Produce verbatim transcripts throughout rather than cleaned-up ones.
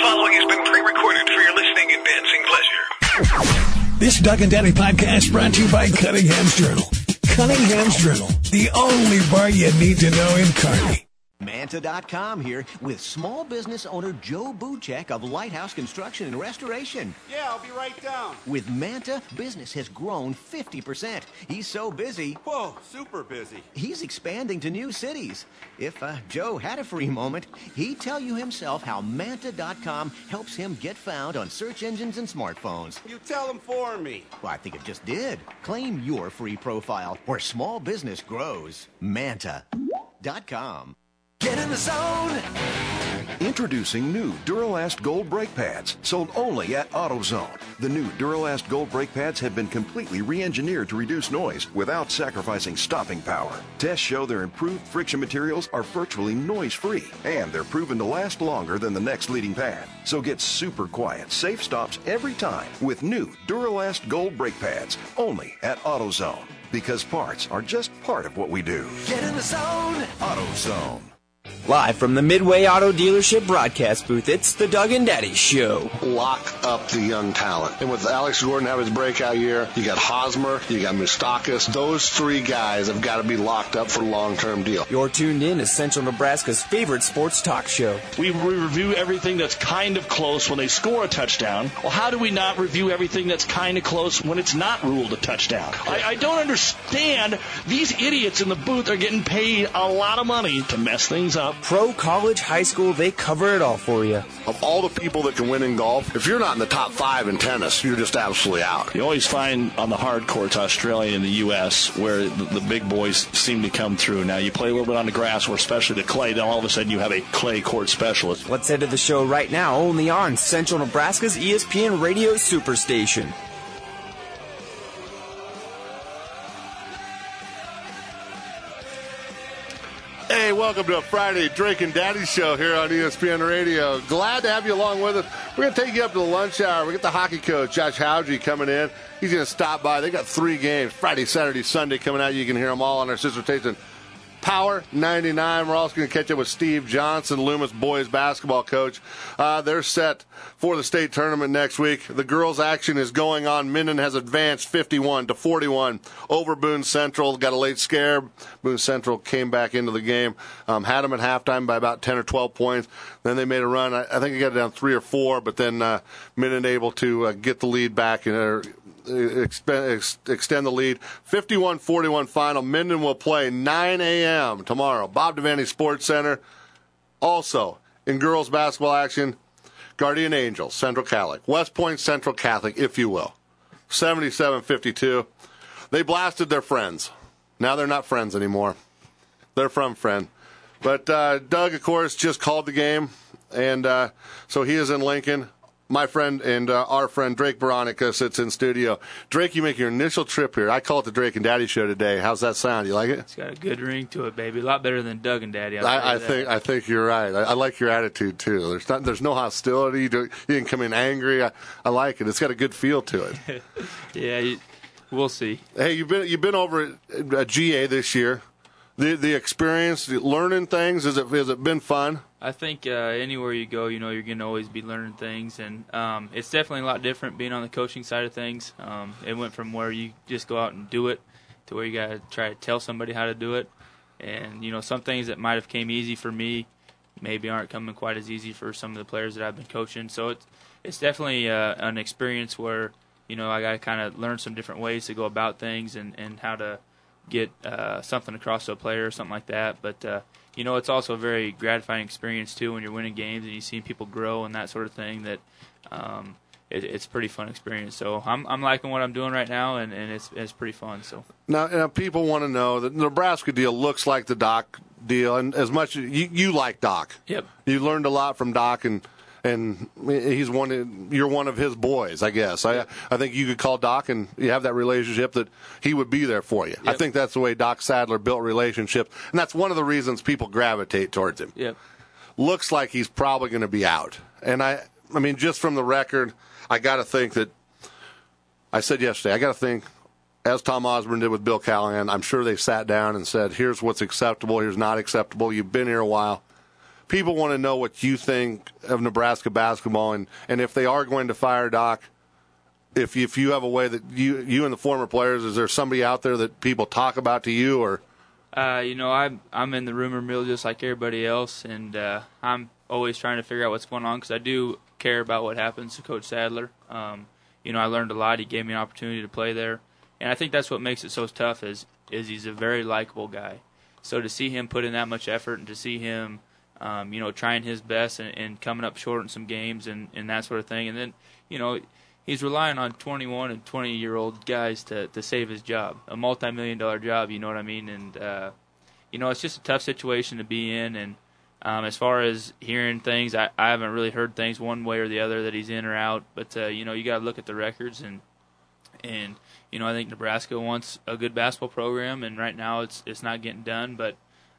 following has been pre-recorded for your listening and dancing pleasure. This Doug and Daddy podcast brought to you by Cunningham's Journal. Cunningham's Journal, the only bar you need to know in Kearney. Manta dot com here with small business owner Joe Buchek of Lighthouse Construction and Restoration. Yeah, I'll be right down. With Manta, business has grown fifty percent. He's so busy. Whoa, super busy. He's expanding to new cities. If uh, Joe had a free moment, he'd tell you himself how Manta dot com helps him get found on search engines and smartphones. You tell him for me. Well, I think it just did. Claim your free profile where small business grows. Manta dot com. Get in the zone! Introducing new Duralast Gold brake pads, sold only at AutoZone. The new Duralast Gold brake pads have been completely re-engineered to reduce noise without sacrificing stopping power. Tests show their improved friction materials are virtually noise-free, and they're proven to last longer than the next leading pad. So get super quiet, safe stops every time with new Duralast Gold brake pads, only at AutoZone. Because parts are just part of what we do. Get in the zone! AutoZone. Live from the Midway Auto Dealership broadcast booth, it's the Doug and Daddy Show. Lock up the young talent. And with Alex Gordon have his breakout year, you got Hosmer, you got Moustakas. Those three guys have got to be locked up for a long-term deal. You're tuned in to Central Nebraska's favorite sports talk show. We review everything that's kind of close when they score a touchdown. Well, how do we not review everything that's kind of close when it's not ruled a touchdown? I, I don't understand. These idiots in the booth are getting paid a lot of money to mess things up. Pro, college, high school, they cover it all for you. Of all the people that can win in golf, if you're not in the top five in tennis, you're just absolutely out. You always find on the hard courts, Australia and the U S, where the, the big boys seem to come through. Now, you play a little bit on the grass, or especially the clay, then all of a sudden you have a clay court specialist. Let's head to the show right now, only on Central Nebraska's E S P N Radio Superstation. Hey, welcome to a Friday Drake and Daddy show here on E S P N Radio. Glad to have you along with us. We're going to take you up to the lunch hour. We got the hockey coach, Josh Howgie, coming in. He's going to stop by. They got three games, Friday, Saturday, Sunday coming out. You can hear them all on our sister station, Power ninety-nine. We're also going to catch up with Steve Johnson, Loomis boys basketball coach. Uh, they're set for the state tournament next week. The girls' action is going on. Minden has advanced fifty-one to forty-one over Boone Central. Got a late scare. Boone Central came back into the game, um, had them at halftime by about ten or twelve points. Then they made a run. I, I think they got it down three or four, but then uh, Minden able to uh, get the lead back and uh, extend the lead. fifty-one forty-one final. Minden will play nine a.m. tomorrow. Bob Devaney Sports Center. Also, in girls basketball action, Guardian Angels, Central Catholic. West Point Central Catholic, if you will. seventy-seven fifty-two. They blasted their friends. Now they're not friends anymore. They're from friend. But uh, Doug, of course, just called the game. And uh, so he is in Lincoln. My friend and uh, our friend Drake Veronica sits in studio. Drake, you make your initial trip here. I call it the Drake and Daddy show today. How's that sound? You like it? It's got a good ring to it, baby. A lot better than Doug and Daddy. I, I think I think you're right. I, I like your attitude too. There's not there's no hostility. You, do, you didn't come in angry. I, I like it. It's got a good feel to it. yeah, you, we'll see. Hey, you've been you've been over at, at G A this year. The the experience, the learning things. Has it has it been fun? I think uh, anywhere you go, you know, you're going to always be learning things, and um, it's definitely a lot different being on the coaching side of things. Um, it went from where you just go out and do it to where you got to try to tell somebody how to do it. And, you know, some things that might have came easy for me maybe aren't coming quite as easy for some of the players that I've been coaching. So it's, it's definitely uh, an experience where, you know, I got to kind of learn some different ways to go about things and, and how to get uh, something across to a player or something like that. But, uh, you know, it's also a very gratifying experience, too, when you're winning games and you see people grow and that sort of thing, that um, it, it's a pretty fun experience. So I'm I'm liking what I'm doing right now, and, and it's it's pretty fun. So Now, now people want to know that the Nebraska deal looks like the Doc deal, and as much as you, you like Doc. Yep. You learned a lot from Doc, and and he's one. Of, you're one of his boys, I guess. I I think you could call Doc, and you have that relationship that he would be there for you. Yep. I think that's the way Doc Sadler built relationships, and that's one of the reasons people gravitate towards him. Yep. Looks like he's probably going to be out, and I I mean, just from the record, I got to think that. I said yesterday, I got to think, as Tom Osborne did with Bill Callahan, I'm sure they sat down and said, here's what's acceptable, here's not acceptable. You've been here a while. people want to know what you think of Nebraska basketball, and, and if they are going to fire Doc, if if you have a way that you you and the former players, is there somebody out there that people talk about to you, or? Uh, you know, I'm I'm in the rumor mill just like everybody else, and uh, I'm always trying to figure out what's going on because I do care about what happens to Coach Sadler. Um, you know, I learned a lot. He gave me an opportunity to play there, and I think that's what makes it so tough. Is is he's a very likable guy. So to see him put in that much effort and to see him, um, you know, trying his best and, and coming up short in some games and, and that sort of thing, and then, you know, he's relying on twenty-one and twenty-year-old guys to, to save his job, a multi-million dollar job, you know what I mean? And, uh, you know, it's just a tough situation to be in. And um, as far as hearing things, I, I haven't really heard things one way or the other that he's in or out. But, uh, you know, you got to look at the records. And, and you know, I think Nebraska wants a good basketball program, and right now it's it's not getting done. But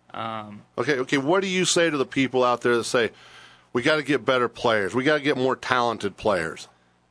um, Okay, okay. What do you say to the people out there that say, we got to get better players, we got to get more talented players?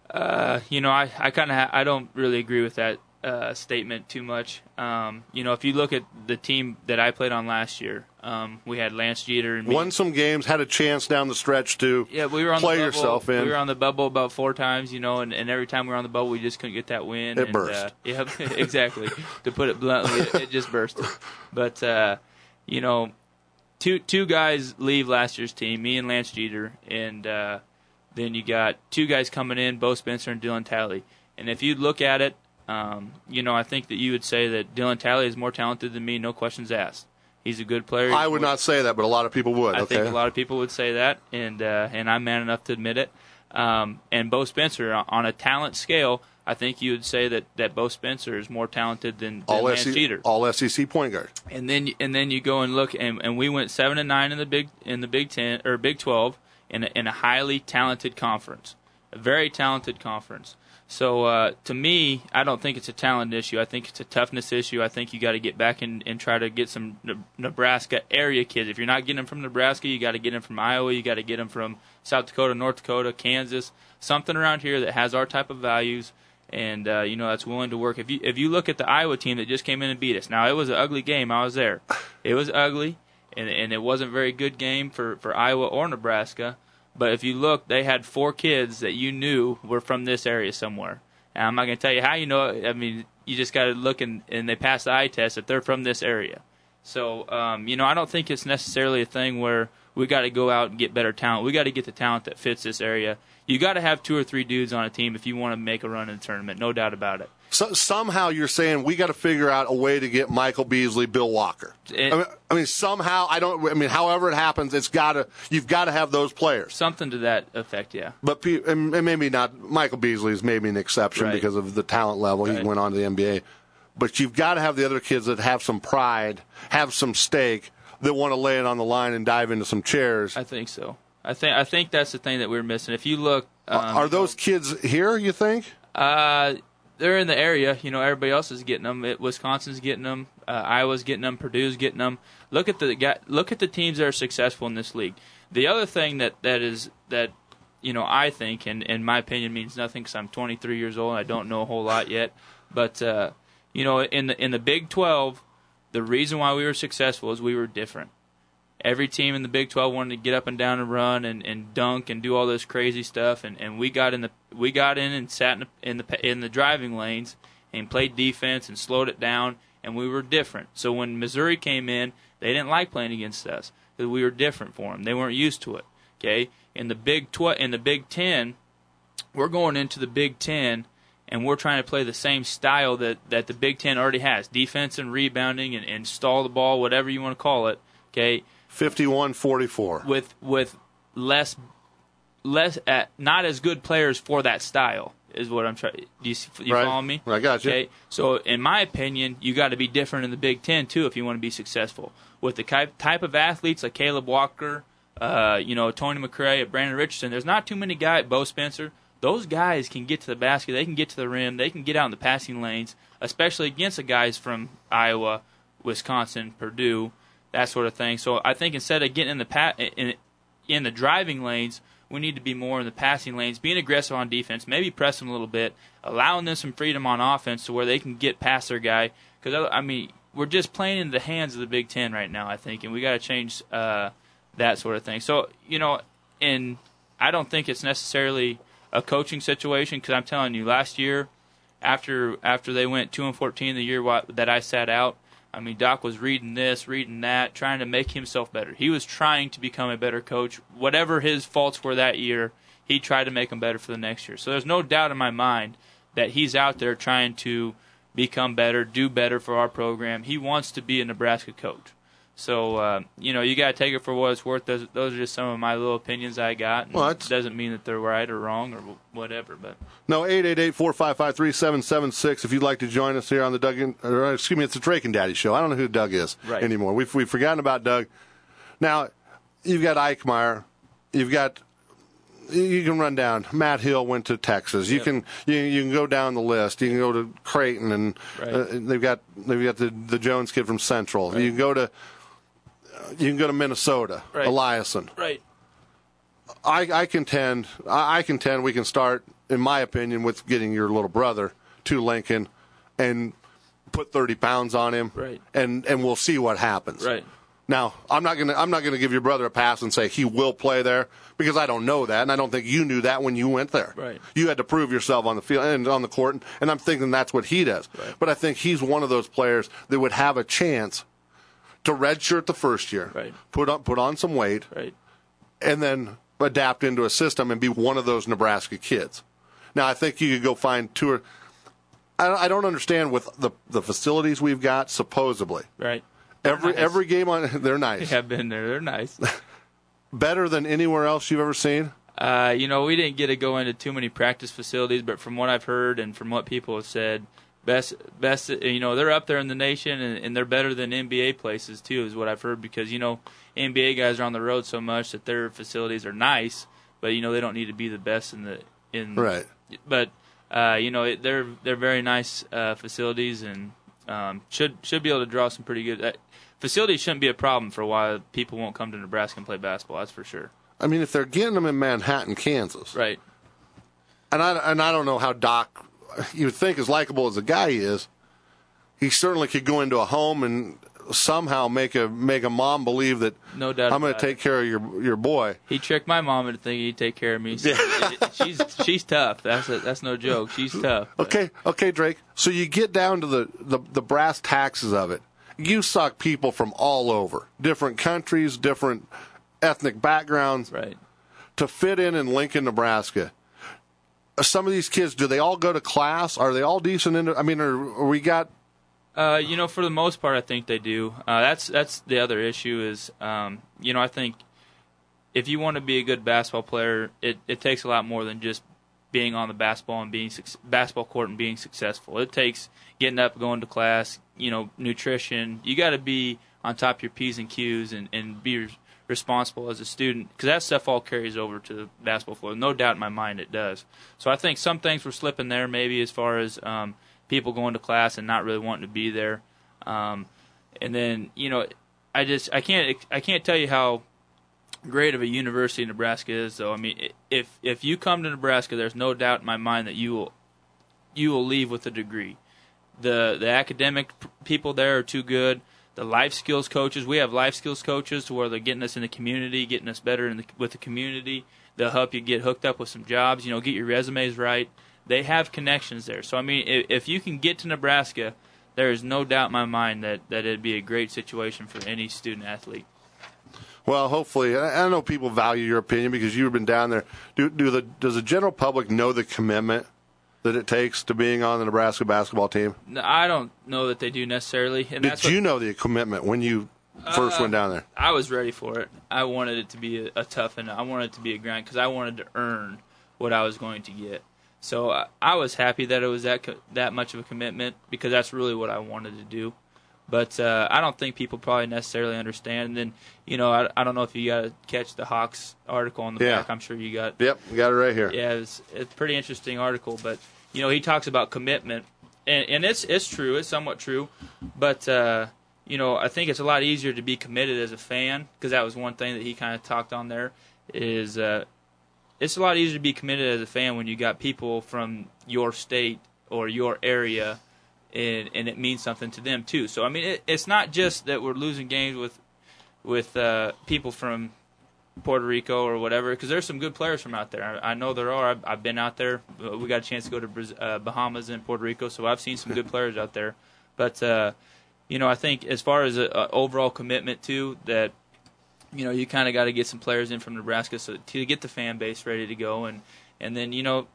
Uh, you know, I, I kind of ha- I don't really agree with that uh, statement too much. Um, you know, if you look at the team that I played on last year, um, we had Lance Jeter and me. Won some games, had a chance down the stretch to yeah, we were on play the bubble. yourself in. We were on the bubble about four times, you know, and, and every time we were on the bubble, we just couldn't get that win. It and, burst. Uh, yeah, exactly. To put it bluntly, it, it just bursted. But uh, you know, two two guys leave last year's team, me and Lance Jeter, and uh, then you got two guys coming in, Bo Spencer and Dylan Talley. And if you look at it, um, you know, I think that you would say that Dylan Talley is more talented than me, no questions asked. He's a good player. I would not say that, but a lot of people would. I okay. think a lot of people would say that, and uh, and I'm man enough to admit it. Um, and Bo Spencer, on a talent scale, I think you would say that, that Bo Spencer is more talented than, than all Lance S E C, Jeter. All S E C point guard. And then and then you go and look, and, and we went seven and nine in the Big in the Big Ten or Big Twelve in a, in a highly talented conference, a very talented conference. So uh, to me, I don't think it's a talent issue. I think it's a toughness issue. I think you got to get back and, and try to get some Nebraska area kids. If you're not getting them from Nebraska, you got to get them from Iowa. You got to get them from South Dakota, North Dakota, Kansas, something around here that has our type of values and uh, you know that's willing to work. If you if you look at the Iowa team that just came in and beat us, now it was an ugly game. I was there. It was ugly, and and it wasn't a very good game for, for Iowa or Nebraska. But if you look, they had four kids that you knew were from this area somewhere. And I'm not going to tell you how you know it. I mean, you just got to look, and, and they pass the eye test that they're from this area. So, um, you know, I don't think it's necessarily a thing where we got to go out and get better talent. We got to get the talent that fits this area. You got to have two or three dudes on a team if you want to make a run in the tournament, no doubt about it. So, somehow you're saying we got to figure out a way to get Michael Beasley, Bill Walker. It, I, mean, I mean, somehow I don't. I mean, however it happens, it's got to. You've got to have those players. Something to that effect, yeah. But and maybe not. Michael Beasley is maybe an exception right. because of the talent level. Right. He went on to the N B A. But you've got to have the other kids that have some pride, have some stake, that want to lay it on the line and dive into some chairs. I think so. I think I think that's the thing that we're missing. If you look, um, are those kids here? You think? Uh. They're in the area. You know, everybody else is getting them. It, Wisconsin's getting them. Uh, Iowa's getting them. Purdue's getting them. Look at the look at the teams that are successful in this league. The other thing that, that is that you know I think, and in my opinion, means nothing because I'm twenty-three years old and I don't know a whole lot yet. But uh, you know, in the in the Big twelve, the reason why we were successful is we were different. Every team in the Big twelve wanted to get up and down and run and, and dunk and do all this crazy stuff, and, and we got in the we got in and sat in the, in the in the driving lanes and played defense and slowed it down, and we were different. So when Missouri came in, they didn't like playing against us because we were different for them. They weren't used to it. Okay, in the Big twelve, in the Big Ten, we're going into the Big Ten, and we're trying to play the same style that, that the Big Ten already has: defense and rebounding and, and stall the ball, whatever you want to call it. Okay. fifty-one forty-four with with less less uh, not as good players for that style is what I'm trying. Do you, you right. follow me? I got you. Okay, so in my opinion, you got to be different in the Big Ten too if you want to be successful with the type of athletes like Caleb Walker, uh, you know, Tony McRae, Brandon Richardson. There's not too many guys. Bo Spencer. Those guys can get to the basket. They can get to the rim. They can get out in the passing lanes, especially against the guys from Iowa, Wisconsin, Purdue. That sort of thing. So I think instead of getting in the pa- in, in the driving lanes, we need to be more in the passing lanes, being aggressive on defense, maybe pressing a little bit, allowing them some freedom on offense to where they can get past their guy. Because I mean, we're just playing in the hands of the Big Ten right now, I think, and we got to change uh, that sort of thing. So, you know, and I don't think it's necessarily a coaching situation, because I'm telling you, last year, after after they went two and fourteen, the year wa- that I sat out, I mean, Doc was reading this, reading that, trying to make himself better. He was trying to become a better coach. Whatever his faults were that year, he tried to make them better for the next year. So there's no doubt in my mind that he's out there trying to become better, do better for our program. He wants to be a Nebraska coach. So, uh, you know, you got to take it for what it's worth. Those, those are just some of my little opinions I got. And well, it doesn't mean that they're right or wrong or whatever. But no, eight eight eight, four five five, three seven seven six if you'd like to join us here on the Doug, and, or, excuse me, it's the Drake and Daddy Show. I don't know who Doug is right. anymore. We've, we've forgotten about Doug. Now, you've got Eichmeyer. You've got, you can run down. Matt Hill went to Texas. You yep. can you, you can go down the list. You can go to Creighton, and right. uh, they've got they've got the, the Jones kid from Central. Right. You can go to You can go to Minnesota, right. Eliason. Right. I, I contend. I, I contend we can start, in my opinion, with getting your little brother to Lincoln, and put thirty pounds on him, right. and and we'll see what happens. Right. Now, I'm not gonna I'm not gonna give your brother a pass and say he will play there, because I don't know that, and I don't think you knew that when you went there. Right. You had to prove yourself on the field and on the court, and, and I'm thinking that's what he does. Right. But I think he's one of those players that would have a chance to redshirt the first year, right. put on put on some weight, right. and then adapt into a system and be one of those Nebraska kids. Now, I think you could go find two or I, I don't understand with the the facilities we've got, supposedly. Right. They're every nice. every game on they're nice. I've been there. They're nice. Better than anywhere else you've ever seen? Uh, you know, we didn't get to go into too many practice facilities, but from what I've heard and from what people have said, Best, best, you know, they're up there in the nation, and, and they're better than N B A places too, is what I've heard. Because you know, N B A guys are on the road so much that their facilities are nice, but you know they don't need to be the best in the in. Right. But uh, you know, it, they're they're very nice uh, facilities, and um, should should be able to draw some pretty good. Uh, facilities shouldn't be a problem for why people won't come to Nebraska and play basketball. That's for sure. I mean, if they're getting them in Manhattan, Kansas, right? And I and I don't know how Doc. You would think, as likable as the guy is, he certainly could go into a home and somehow make a make a mom believe that no doubt I'm going to take care of your your boy. He tricked my mom into thinking he'd take care of me. So she's she's tough. That's a, that's no joke. She's tough. But. Okay, okay, Drake. So you get down to the, the, the brass taxes of it. You suck people from all over, different countries, different ethnic backgrounds, right, to fit in in Lincoln, Nebraska. Some of these kids, do they all go to class? Are they all decent? In, I mean, are, are we got? Uh, you know, for the most part, I think they do. Uh, that's that's the other issue is, um, you know, I think if you want to be a good basketball player, it, it takes a lot more than just being on the basketball and being basketball court and being successful. It takes getting up, going to class, you know, nutrition. You got to be on top of your P's and Q's and, and be responsible as a student, because that stuff all carries over to the basketball floor. No doubt in my mind it does. So I think some things were slipping there, maybe as far as um, people going to class and not really wanting to be there. Um, and then, you know, I just I can't I can't tell you how great of a university Nebraska is, though. I mean, if if you come to Nebraska, there's no doubt in my mind that you will you will leave with a degree. The the academic people there are too good. The life skills coaches, we have life skills coaches to where they're getting us in the community, getting us better in the, with the community. They'll help you get hooked up with some jobs, you know, get your resumes right. They have connections there. So, I mean, if, if you can get to Nebraska, there is no doubt in my mind that, that it'd be a great situation for any student athlete. Well, hopefully. I know people value your opinion because you've been down there. Do, do the Does the general public know the commitment that it takes to being on the Nebraska basketball team? No, I don't know that they do necessarily. And Did that's you what, know the commitment when you first uh, went down there? I was ready for it. I wanted it to be a, a tough and I wanted it to be a grind because I wanted to earn what I was going to get. So I, I was happy that it was that co- that much of a commitment because that's really what I wanted to do. But uh, I don't think people probably necessarily understand. And then, you know, I, I don't know if you got to catch the Hawks article on the yeah. back. I'm sure you got. Yep, we got it right here. Yeah, it's, it's a pretty interesting article. But, you know, he talks about commitment. And, and it's it's true. It's somewhat true. But, uh, you know, I think it's a lot easier to be committed as a fan because that was one thing that he kind of talked on there is uh, it's a lot easier to be committed as a fan when you got people from your state or your area And, and it means something to them too. So I mean, it, it's not just that we're losing games with with uh, people from Puerto Rico or whatever, because there's some good players from out there. I, I know there are. I've, I've been out there. We got a chance to go to Braz- uh, Bahamas and Puerto Rico, so I've seen some good players out there. But, uh, you know, I think as far as an overall commitment, too, that, you know, you kind of got to get some players in from Nebraska so to get the fan base ready to go. And, and then, you know,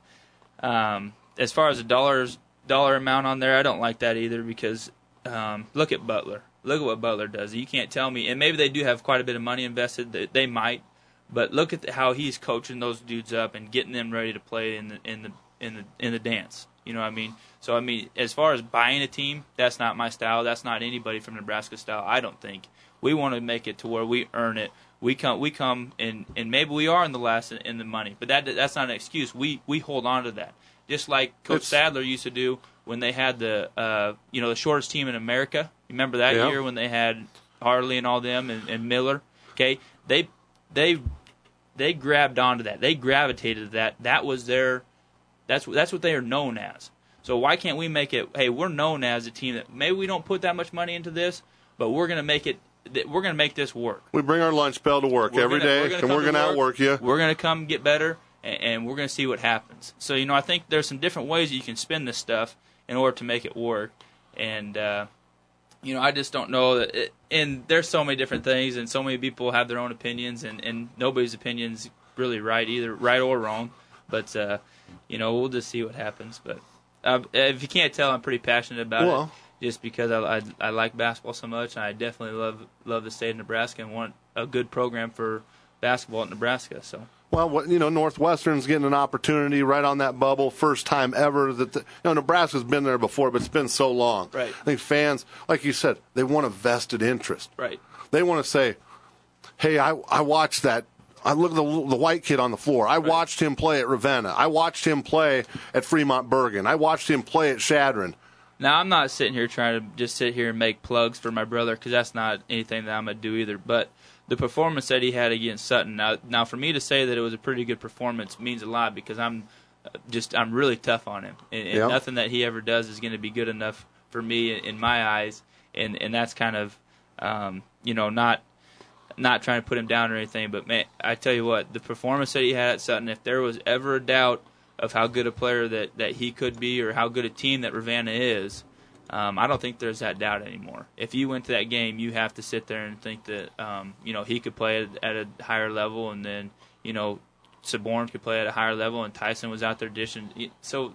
um, as far as the dollars, dollar amount on there, I don't like that either because um, look at Butler. Look at what Butler does. You can't tell me, and maybe they do have quite a bit of money invested. They, they might. But look at the, how he's coaching those dudes up and getting them ready to play in the in the in the in the dance. You know what I mean? So I mean, as far as buying a team, that's not my style. That's not anybody from Nebraska style. I don't think we want to make it to where we earn it. We come we come and and maybe we are in the last in, in the money, but that that's not an excuse. We we hold on to that, just like Coach it's, Sadler used to do when they had the uh, you know the shortest team in America. Remember that yeah. year when they had Harley and all them and, and Miller? Okay, they. They they grabbed onto that. They gravitated to that. That was their that's that's what they are known as. So why can't we make it, hey, we're known as a team that maybe we don't put that much money into this, but we're going to make it we're going to make this work. We bring our lunch bell to work we're every gonna, day we're gonna and we're going to outwork you. We're going to come get better and, and we're going to see what happens. So, you know, I think there's some different ways you can spin this stuff in order to make it work. And uh You know, I just don't know that, it, and there's so many different things, and so many people have their own opinions, and, and nobody's opinion's really right either, right or wrong. But uh, you know, we'll just see what happens. But uh, if you can't tell, I'm pretty passionate about well, it, just because I, I I like basketball so much, and I definitely love love the state of Nebraska and want a good program for basketball at Nebraska. So. Well, you know, Northwestern's getting an opportunity right on that bubble, first time ever. That the, you know, Nebraska's been there before, but it's been so long. Right. I think fans, like you said, they want a vested interest. Right. They want to say, "Hey, I I watched that. I look at the the white kid on the floor. I right. watched him play at Ravenna. I watched him play at Fremont Bergen. I watched him play at Shadron." Now, I'm not sitting here trying to just sit here and make plugs for my brother because that's not anything that I'm going to do either. But the performance that he had against Sutton, now, now for me to say that it was a pretty good performance means a lot because I'm just I'm really tough on him. And, and yep. nothing that he ever does is going to be good enough for me in, in my eyes. And, and that's kind of, um, you know, not not trying to put him down or anything. But, man, I tell you what, the performance that he had at Sutton, if there was ever a doubt of how good a player that, that he could be or how good a team that Ravenna is, um, I don't think there's that doubt anymore. If you went to that game, you have to sit there and think that, um, you know, he could play at, at a higher level and then, you know, Saborn could play at a higher level and Tyson was out there dishing. So,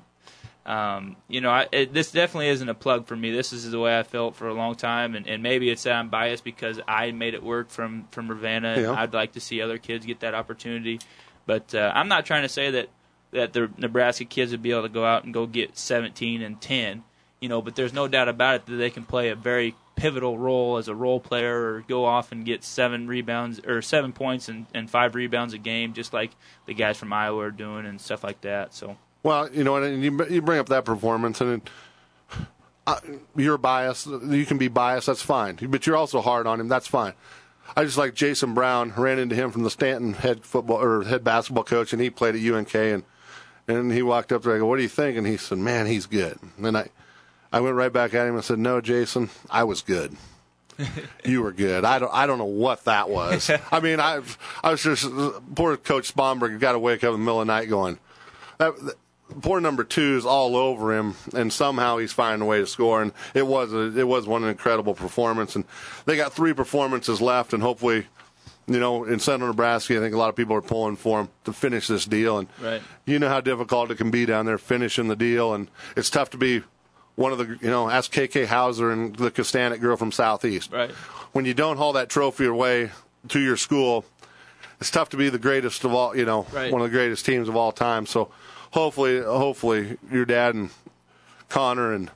um, you know, I, it, this definitely isn't a plug for me. This is the way I felt for a long time, and, and maybe it's that I'm biased because I made it work from, from Ravenna, and yeah. I'd like to see other kids get that opportunity. But uh, I'm not trying to say that that the Nebraska kids would be able to go out and go get seventeen and ten, you know, but there's no doubt about it that they can play a very pivotal role as a role player or go off and get seven rebounds or seven points and, and five rebounds a game, just like the guys from Iowa are doing and stuff like that. So, well, you know, and you, you bring up that performance, and it, uh, you're biased. You can be biased, that's fine, but you're also hard on him, that's fine. I just like Jason Brown, ran into him from the Stanton head football or head basketball coach, and he played at U N K, and And he walked up there. I go, "What do you think?" And he said, "Man, he's good." And then I, I went right back at him and said, "No, Jason, I was good. You were good. I don't, I don't know what that was. I mean, I, I was just poor Coach Sponberg got to wake up in the middle of the night going, that, that, poor number two is all over him, and somehow he's finding a way to score. And it was a, it was one incredible performance. And they got three performances left, and hopefully, you know, in Central Nebraska, I think a lot of people are pulling for him to finish this deal. And right. you know how difficult it can be down there finishing the deal. And it's tough to be one of the, you know, ask K K Hauser and the Kostanek girl from Southeast. Right. When you don't haul that trophy away to your school, it's tough to be the greatest of all, you know, right. one of the greatest teams of all time. So hopefully, hopefully your dad and Connor and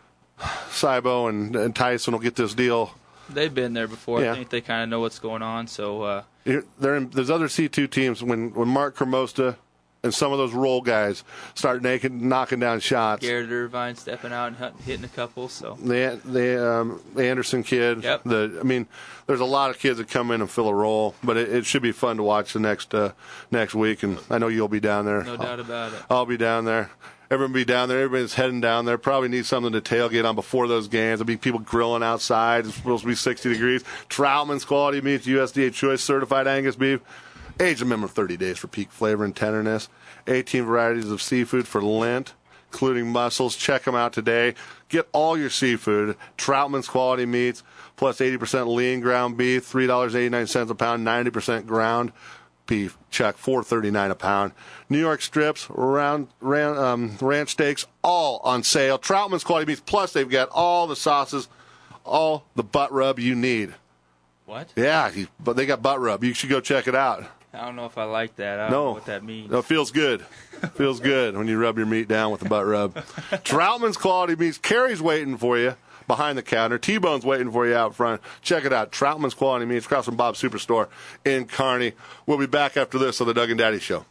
Cybo and, and Tyson will get this deal. They've been there before. Yeah. I think they kind of know what's going on. So uh, They're in, there's other C two teams. When, when Mark Cremosta and some of those role guys start naked, knocking down shots. Garrett Irvine stepping out and hitting a couple. So the the, um, the Anderson kid. Yep. The I mean, there's a lot of kids that come in and fill a role, but it, it should be fun to watch the next uh, next week. And I know you'll be down there. No doubt about it. I'll be down there. Everyone be down there. Everybody's heading down there. Probably need something to tailgate on before those games. There'll be people grilling outside. It's supposed to be sixty degrees. Troutman's Quality Meats, U S D A Choice Certified Angus Beef. Age a minimum of thirty days for peak flavor and tenderness. eighteen varieties of seafood for Lent, including mussels. Check them out today. Get all your seafood. Troutman's Quality Meats, plus eighty percent lean ground beef, three dollars and eighty-nine cents a pound, ninety percent ground beef. Check, four dollars and thirty-nine cents a pound. New York strips, round, ran, um, ranch steaks, all on sale. Troutman's Quality Meats, plus they've got all the sauces, all the butt rub you need. What? Yeah, but they got butt rub. You should go check it out. I don't know if I like that. I don't no. know what that means. No, it feels good. Feels good when you rub your meat down with the butt rub. Troutman's Quality Meats. Carrie's waiting for you behind the counter. T-Bone's waiting for you out front. Check it out. Troutman's Quality Meats across from Bob's Superstore in Kearney. We'll be back after this on the Doug and Daddy Show.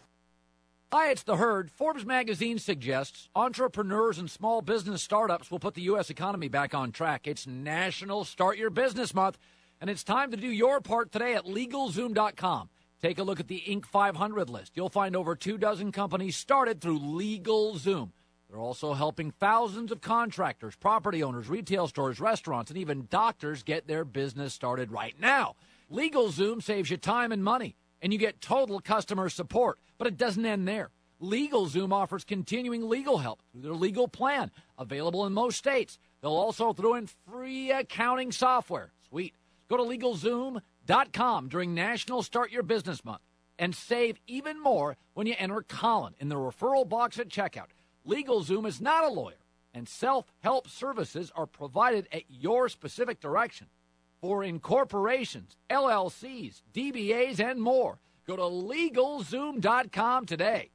Hi, it's The Herd. Forbes magazine suggests entrepreneurs and small business startups will put the U S economy back on track. It's National Start Your Business Month, and it's time to do your part today at LegalZoom dot com. Take a look at the Inc five hundred list. You'll find over two dozen companies started through LegalZoom. They're also helping thousands of contractors, property owners, retail stores, restaurants, and even doctors get their business started right now. LegalZoom saves you time and money, and you get total customer support. But it doesn't end there. LegalZoom offers continuing legal help through their legal plan, available in most states. They'll also throw in free accounting software. Sweet. Go to LegalZoom dot com during National Start Your Business Month and save even more when you enter Colin in the referral box at checkout. LegalZoom is not a lawyer, and self-help services are provided at your specific direction. For incorporations, L L Cs, D B As, and more, go to LegalZoom dot com today.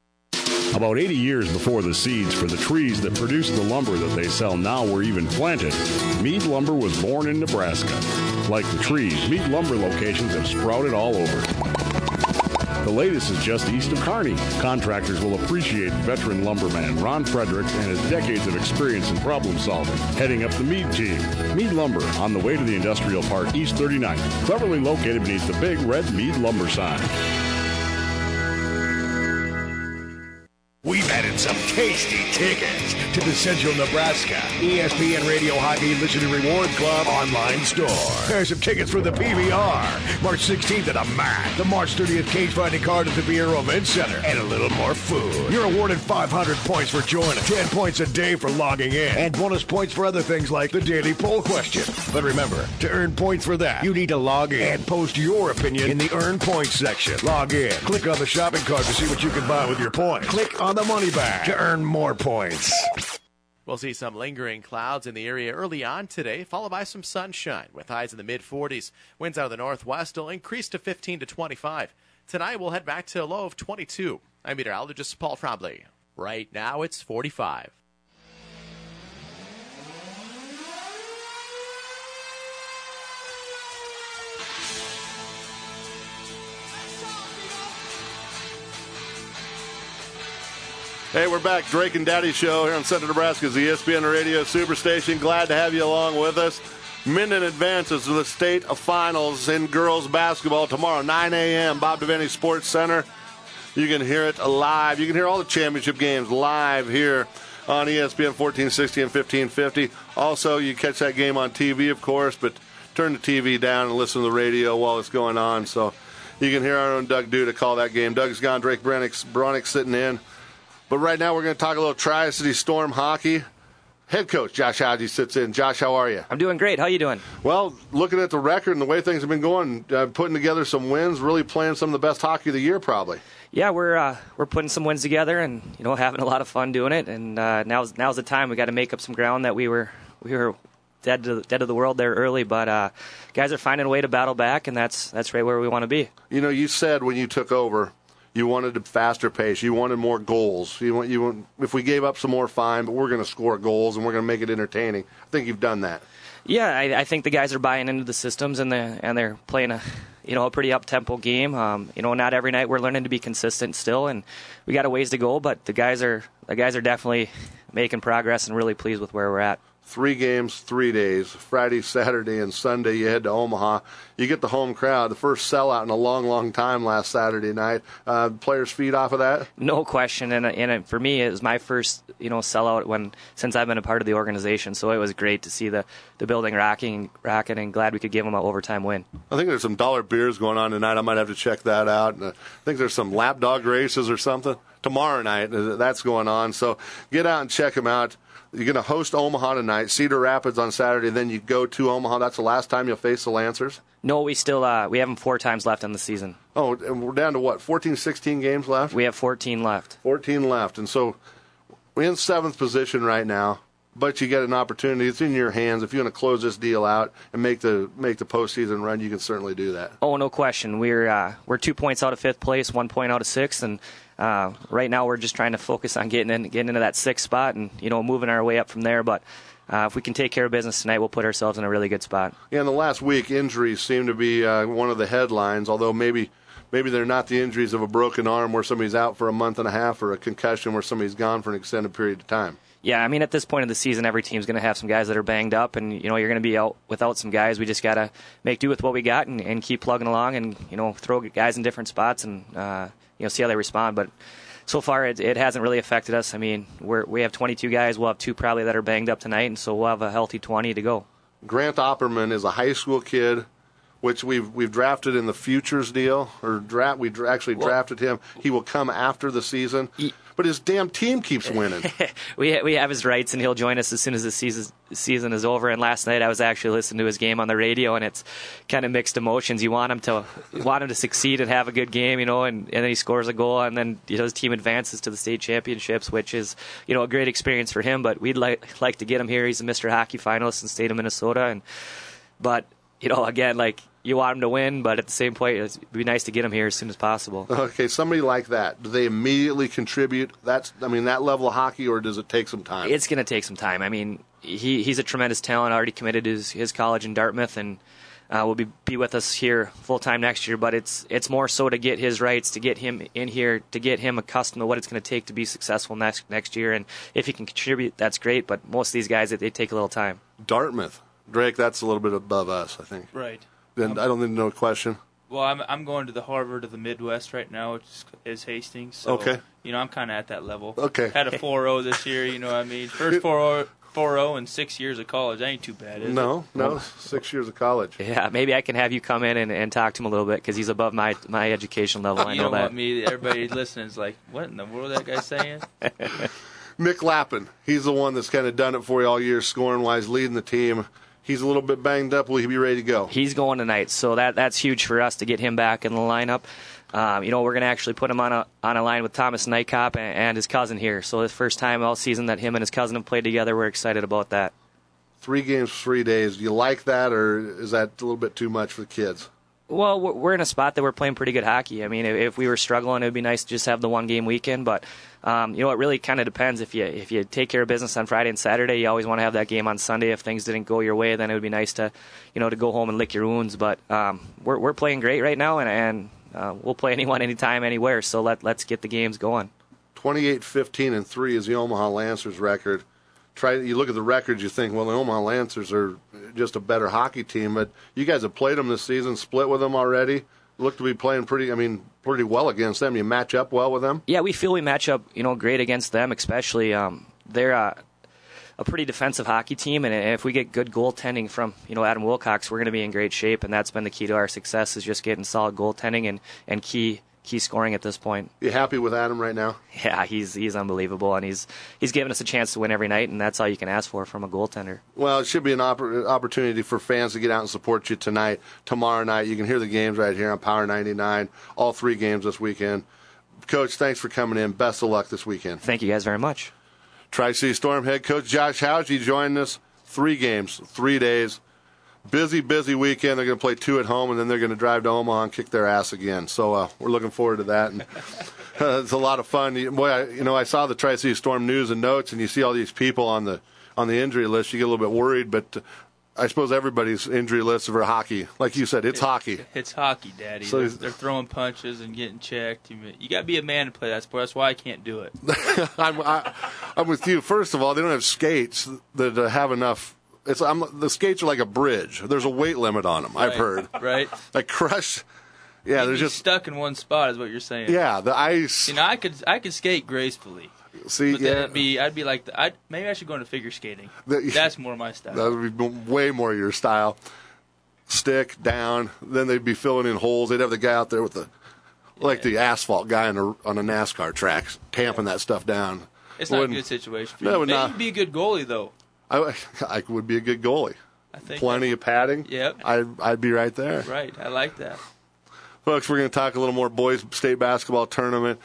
About eighty years before the seeds for the trees that produce the lumber that they sell now were even planted, Mead Lumber was born in Nebraska. Like the trees, Mead Lumber locations have sprouted all over. The latest is just east of Kearney. Contractors will appreciate veteran lumberman Ron Fredericks and his decades of experience in problem solving, heading up the Mead team. Mead Lumber, on the way to the Industrial Park, East thirty-ninth, cleverly located beneath the big red Mead Lumber sign. We've added some tasty tickets to the Central Nebraska E S P N Radio Hockey Listener Reward Club online store. There's some tickets for the P V R, March sixteenth at a M A C, the March thirtieth cage fighting card at the Vieiro Event Center, and a little more food. You're awarded five hundred points for joining, ten points a day for logging in, and bonus points for other things like the daily poll question. But remember, to earn points for that, you need to log in and post your opinion in the Earn Points section. Log in, click on the shopping cart to see what you can buy with your points. Click on the money bag to earn more points. We'll see some lingering clouds in the area early on today, followed by some sunshine with highs in the mid forties. Winds out of the northwest will increase to fifteen to twenty-five. Tonight we'll head back to a low of twenty-two. I'm meteorologist Paul Trombley. Right now it's forty-five. Hey, we're back. Drake and Daddy Show here on Central Nebraska's E S P N Radio Superstation. Glad to have you along with us. Minden advances to the state of finals in girls basketball tomorrow, nine a.m., Bob Devaney Sports Center. You can hear it live. You can hear all the championship games live here on E S P N fourteen sixty and fifteen fifty. Also, you catch that game on T V, of course, but turn the T V down and listen to the radio while it's going on. So you can hear our own Doug Duda call that game. Doug's gone. Drake Bronick sitting in. But right now we're going to talk a little Tri-City Storm hockey. Head coach Josh Hadji sits in. Josh, how are you? I'm doing great. How are you doing? Well, looking at the record and the way things have been going, uh, putting together some wins, really playing some of the best hockey of the year probably. Yeah, we're uh, we're putting some wins together and you know having a lot of fun doing it. And uh, now's now's the time. We got to make up some ground that we were we were dead to dead to the world there early. But uh, guys are finding a way to battle back, and that's that's right where we want to be. You know, you said when you took over, you wanted a faster pace. You wanted more goals. You want, you want, if we gave up some more, fine, but we're going to score goals and we're going to make it entertaining. I think you've done that. Yeah, I, I think the guys are buying into the systems and the and they're playing a you know a pretty up tempo game. Um, you know, not every night we're learning to be consistent still, and we got a ways to go. But the guys are the guys are definitely making progress and really pleased with where we're at. Three games, three days. Friday, Saturday, and Sunday you head to Omaha. You get the home crowd. The first sellout in a long, long time last Saturday night. Uh, players feed off of that? No question. And, and for me, it was my first, you know, sellout when since I've been a part of the organization. So it was great to see the, the building rocking, rocking, and glad we could give them an overtime win. I think there's some dollar beers going on tonight. I might have to check that out. And I think there's some lapdog races or something tomorrow night. That's going on. So get out and check them out. You're going to host Omaha tonight, Cedar Rapids on Saturday, then you go to Omaha. That's the last time you'll face the Lancers? No, we still uh, we have them four times left in the season. Oh, and we're down to what, fourteen, sixteen games left? We have fourteen left. fourteen left. And so we're in seventh position right now, but you get an opportunity. It's in your hands. If you want to close this deal out and make the make the postseason run, you can certainly do that. Oh, no question. We're uh, we're two points out of fifth place, one point out of sixth, and uh, right now we're just trying to focus on getting in, getting into that sixth spot and you know moving our way up from there. But uh, if we can take care of business tonight, we'll put ourselves in a really good spot. Yeah, in the last week, injuries seem to be uh, one of the headlines, although maybe maybe they're not the injuries of a broken arm where somebody's out for a month and a half or a concussion where somebody's gone for an extended period of time. Yeah, I mean, at this point of the season, every team's going to have some guys that are banged up, and, you know, you're going to be out without some guys. We just got to make do with what we got and, and keep plugging along and, you know, throw guys in different spots and, uh, you know, see how they respond. But so far, it, it hasn't really affected us. I mean, we're, we have twenty-two guys. We'll have two probably that are banged up tonight, and so we'll have a healthy twenty to go. Grant Opperman is a high school kid, which we've we've drafted in the futures deal, or draft. We dra- actually well, drafted him. He will come after the season. He, But his damn team keeps winning. we we have his rights, and he'll join us as soon as the season season is over. And last night I was actually listening to his game on the radio, and it's kind of mixed emotions. You want him to want him to succeed and have a good game, you know, and, and then he scores a goal, and then you know, his team advances to the state championships, which is you know a great experience for him. But we'd like like to get him here. He's a Mister Hockey finalist in the state of Minnesota, and but you know again like. You want him to win, but at the same point, it'd be nice to get him here as soon as possible. Okay, somebody like that, do they immediately contribute? That's, I mean, that level of hockey, or does it take some time? It's going to take some time. I mean, he he's a tremendous talent, already committed to his, his college in Dartmouth, and uh, will be be with us here full time next year. But it's it's more so to get his rights, to get him in here, to get him accustomed to what it's going to take to be successful next next year. And if he can contribute, that's great. But most of these guys, they, they take a little time. Dartmouth, Drake, that's a little bit above us, I think. Right. Then I don't need no question. Well, I'm I'm going to the Harvard of the Midwest right now, which is Hastings. So, okay. You know, I'm kind of at that level. Okay. Had a four oh this year, you know what I mean? First four oh in six years of college. That ain't too bad, is no, it? No, no. Six years of college. Yeah, maybe I can have you come in and, and talk to him a little bit because he's above my my education level. I you know don't that. Want me, everybody listening is like, what in the world is that guy saying? Mick Lappin, he's the one that's kind of done it for you all year, scoring-wise, leading the team. He's a little bit banged up. Will he be ready to go? He's going tonight, so that that's huge for us to get him back in the lineup. Um, you know, we're going to actually put him on a on a line with Thomas Nykop and, and his cousin here. So the first time all season that him and his cousin have played together, we're excited about that. Three games, three days. Do you like that, or is that a little bit too much for the kids? Well, we're in a spot that we're playing pretty good hockey. I mean, if we were struggling, it would be nice to just have the one game weekend. But um, you know, it really kind of depends. If you if you take care of business on Friday and Saturday, you always want to have that game on Sunday. If things didn't go your way, then it would be nice to, you know, to go home and lick your wounds. But um, we're we're playing great right now, and and uh, we'll play anyone, anytime, anywhere. So let let's get the games going. twenty-eight, fifteen, and three is the Omaha Lancers record. Try you look at the records, you think, well, the Omaha Lancers are just a better hockey team. But you guys have played them this season, split with them already. Look to be playing pretty, I mean, pretty well against them. You match up well with them? Yeah, we feel we match up, you know, great against them, especially. Um, they're uh, a pretty defensive hockey team, and if we get good goaltending from, you know, Adam Wilcox, we're going to be in great shape, and that's been the key to our success, is just getting solid goaltending and, and key key scoring at this point. You happy with Adam right now? Yeah, he's he's unbelievable, and he's he's given us a chance to win every night, and that's all you can ask for from a goaltender. Well, it should be an oppor- opportunity for fans to get out and support you tonight, tomorrow night. You can hear the games right here on Power ninety-nine, all three games this weekend. Coach, thanks for coming in. Best of luck this weekend. Thank you guys very much. Tri-City Storm head coach Josh Hauge joined us. Three games, three days. Busy, busy weekend. They're going to play two at home, and then they're going to drive to Omaha and kick their ass again. So uh, we're looking forward to that. And uh, it's a lot of fun. Boy, I, you know, I saw the Tri-City Storm news and notes, and you see all these people on the on the injury list. You get a little bit worried, but uh, I suppose everybody's injury list for hockey. Like you said, it's it, hockey. It's hockey, Daddy. So they're, they're throwing punches and getting checked. You, you got to be a man to play that sport. That's why I can't do it. I'm, I, I'm with you. First of all, they don't have skates that uh, have enough. It's I'm, the skates are like a bridge. There's a weight limit on them. Right, I've heard. Right. Like crush. Yeah, You'd they're be just stuck in one spot, is what you're saying. Yeah, the ice. You know, I could I could skate gracefully. See, but yeah. then it'd be I'd be like the, I'd, maybe I should go into figure skating. The, That's more my style. That would be way more your style. Stick down. Then they'd be filling in holes. They'd have the guy out there with the yeah. like the asphalt guy on a on a NASCAR track, tamping that stuff down. It's not a good situation for you. That would Maybe not, you'd be a good goalie though. I, I would be a good goalie. I think plenty of padding. Yep. I'd I'd be right there. Right. I like that. Folks, we're going to talk a little more boys state basketball tournament.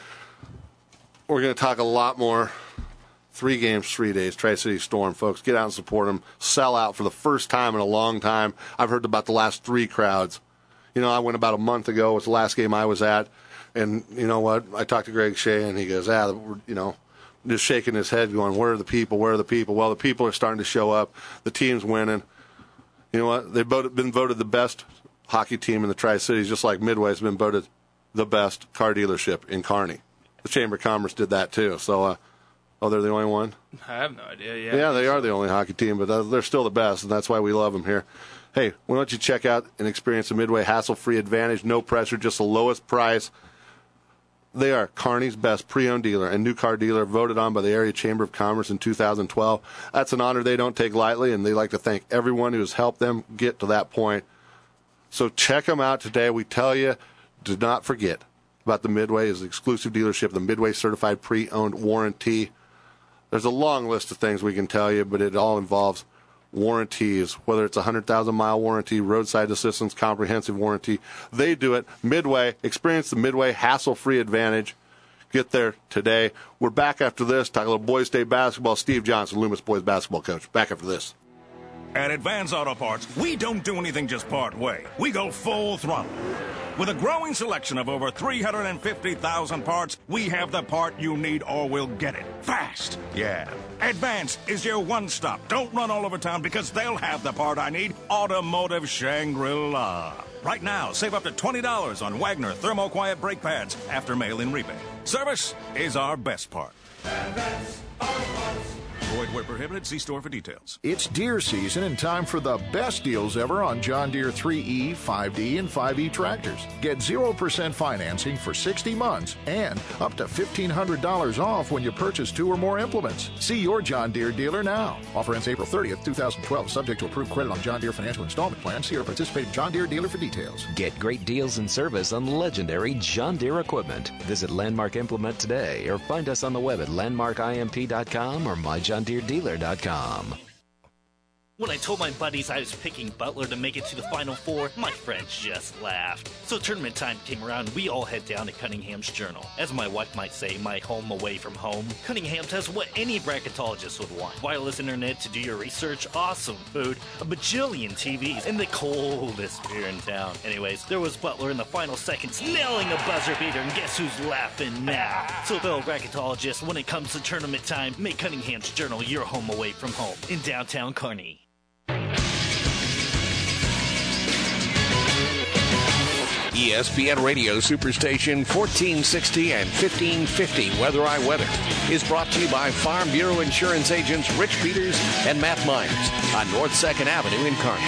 We're going to talk a lot more. Three games, three days, Tri-City Storm. Folks, get out and support them. Sell out for the first time in a long time. I've heard about the last three crowds. You know, I went about a month ago. It was the last game I was at. And you know what? I talked to Greg Shea, and he goes, ah, we're, you know, just shaking his head going, where are the people? Where are the people? Well, the people are starting to show up. The team's winning. You know what? They've voted, been voted the best hockey team in the Tri-Cities, just like Midway's been voted the best car dealership in Kearney. The Chamber of Commerce did that too. So, uh, oh, they're the only one? I have no idea. Yeah, yeah, they are the only hockey team, but they're still the best, and that's why we love them here. Hey, why don't you check out and experience the Midway hassle-free advantage, no pressure, just the lowest price. They are Kearney's best pre-owned dealer and new car dealer, voted on by the Area Chamber of Commerce in two thousand twelve. That's an honor they don't take lightly, and they like to thank everyone who has helped them get to that point. So check them out today. We tell you, do not forget about the Midway is the exclusive dealership, the Midway Certified Pre-Owned Warranty. There's a long list of things we can tell you, but it all involves warranties, whether it's a one hundred thousand mile warranty, roadside assistance, comprehensive warranty. They do it. Midway, experience the Midway hassle-free advantage. Get there today. We're back after this. Talk a little boys state basketball. Steve Johnson, Loomis boys basketball coach. Back after this. At Advance Auto Parts, we don't do anything just part way. We go full throttle. With a growing selection of over three hundred fifty thousand parts, we have the part you need or we'll get it fast. Yeah. Advance is your one-stop. Don't run all over town because they'll have the part I need. Automotive Shangri-La. Right now, save up to twenty dollars on Wagner Thermo-Quiet brake pads after mail-in rebate. Service is our best part. Advance Auto Parts. Void where prohibited. See store for details. It's deer season and time for the best deals ever on John Deere three E, five D, and five E tractors. Get zero percent financing for sixty months and up to fifteen hundred dollars off when you purchase two or more implements. See your John Deere dealer now. Offer ends April thirtieth, twenty twelve, subject to approved credit on John Deere financial installment plan. See your participating John Deere dealer for details. Get great deals and service on legendary John Deere equipment. Visit Landmark Implement today or find us on the web at landmark I M P dot com or my john deere dealer dot com. When I told my buddies I was picking Butler to make it to the Final Four, my friends just laughed. So tournament time came around, we all head down to Cunningham's Journal. As my wife might say, my home away from home. Cunningham's has what any bracketologist would want. Wireless internet to do your research, awesome food, a bajillion T Vs, and the coldest beer in town. Anyways, there was Butler in the final seconds, nailing a buzzer beater, and guess who's laughing now? So fellow bracketologists, when it comes to tournament time, make Cunningham's Journal your home away from home in downtown Kearney. E S P N Radio Superstation fourteen sixty and fifteen fifty Weather I Weather is brought to you by Farm Bureau Insurance agents Rich Peters and Matt Myers on North second Avenue in Kearney.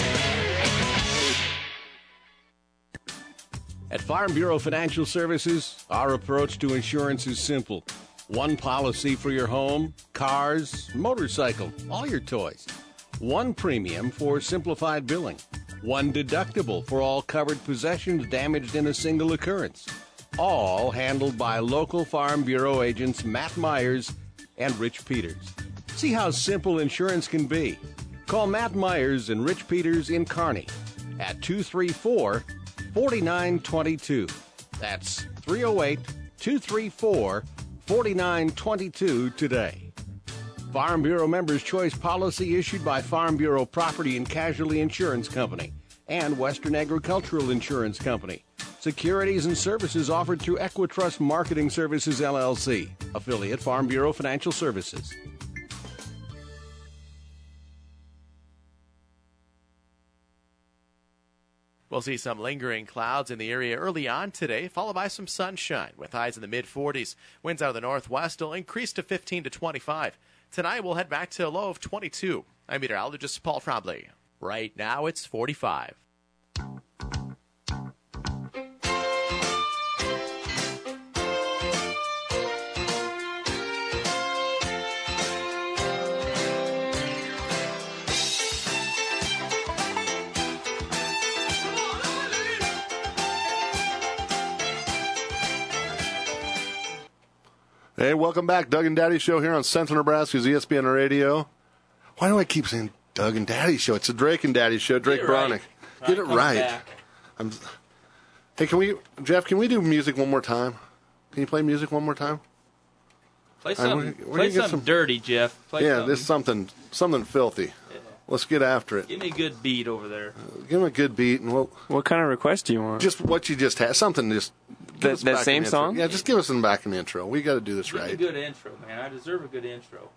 At Farm Bureau Financial Services, our approach to insurance is simple. One policy for your home, cars, motorcycle, all your toys. One premium for simplified billing. One deductible for all covered possessions damaged in a single occurrence. All handled by local Farm Bureau agents Matt Myers and Rich Peters. See how simple insurance can be. Call Matt Myers and Rich Peters in Kearney at two three four, four nine two two. That's three oh eight, two three four, four nine two two today. Farm Bureau Members' Choice policy issued by Farm Bureau Property and Casualty Insurance Company and Western Agricultural Insurance Company. Securities and services offered through Equitrust Marketing Services, L L C, affiliate Farm Bureau Financial Services. We'll see some lingering clouds in the area early on today, followed by some sunshine with highs in the mid forties. Winds out of the northwest will increase to fifteen to twenty-five. Tonight we'll head back to a low of twenty-two. I'm meteorologist Paul Trombley. Right now it's forty-five. Hey, welcome back. Doug and Daddy Show here on Central Nebraska's E S P N Radio. Why do I keep saying Doug and Daddy Show? It's the Drake and Daddy Show. Drake Bronick. Get it right. I'm, hey, can we, Jeff, can we do music one more time? Can you play music one more time? Play something, right, play something some, dirty, Jeff. Play yeah, something. this is something, something filthy. Yeah. Let's get after it. Give me a good beat over there. Uh, give him a good beat, and we'll. What kind of request do you want? Just what you just had. Something just. That, that same song? Yeah, just give us some back in the intro. We got to do this give right. Me a good intro, man. I deserve a good intro.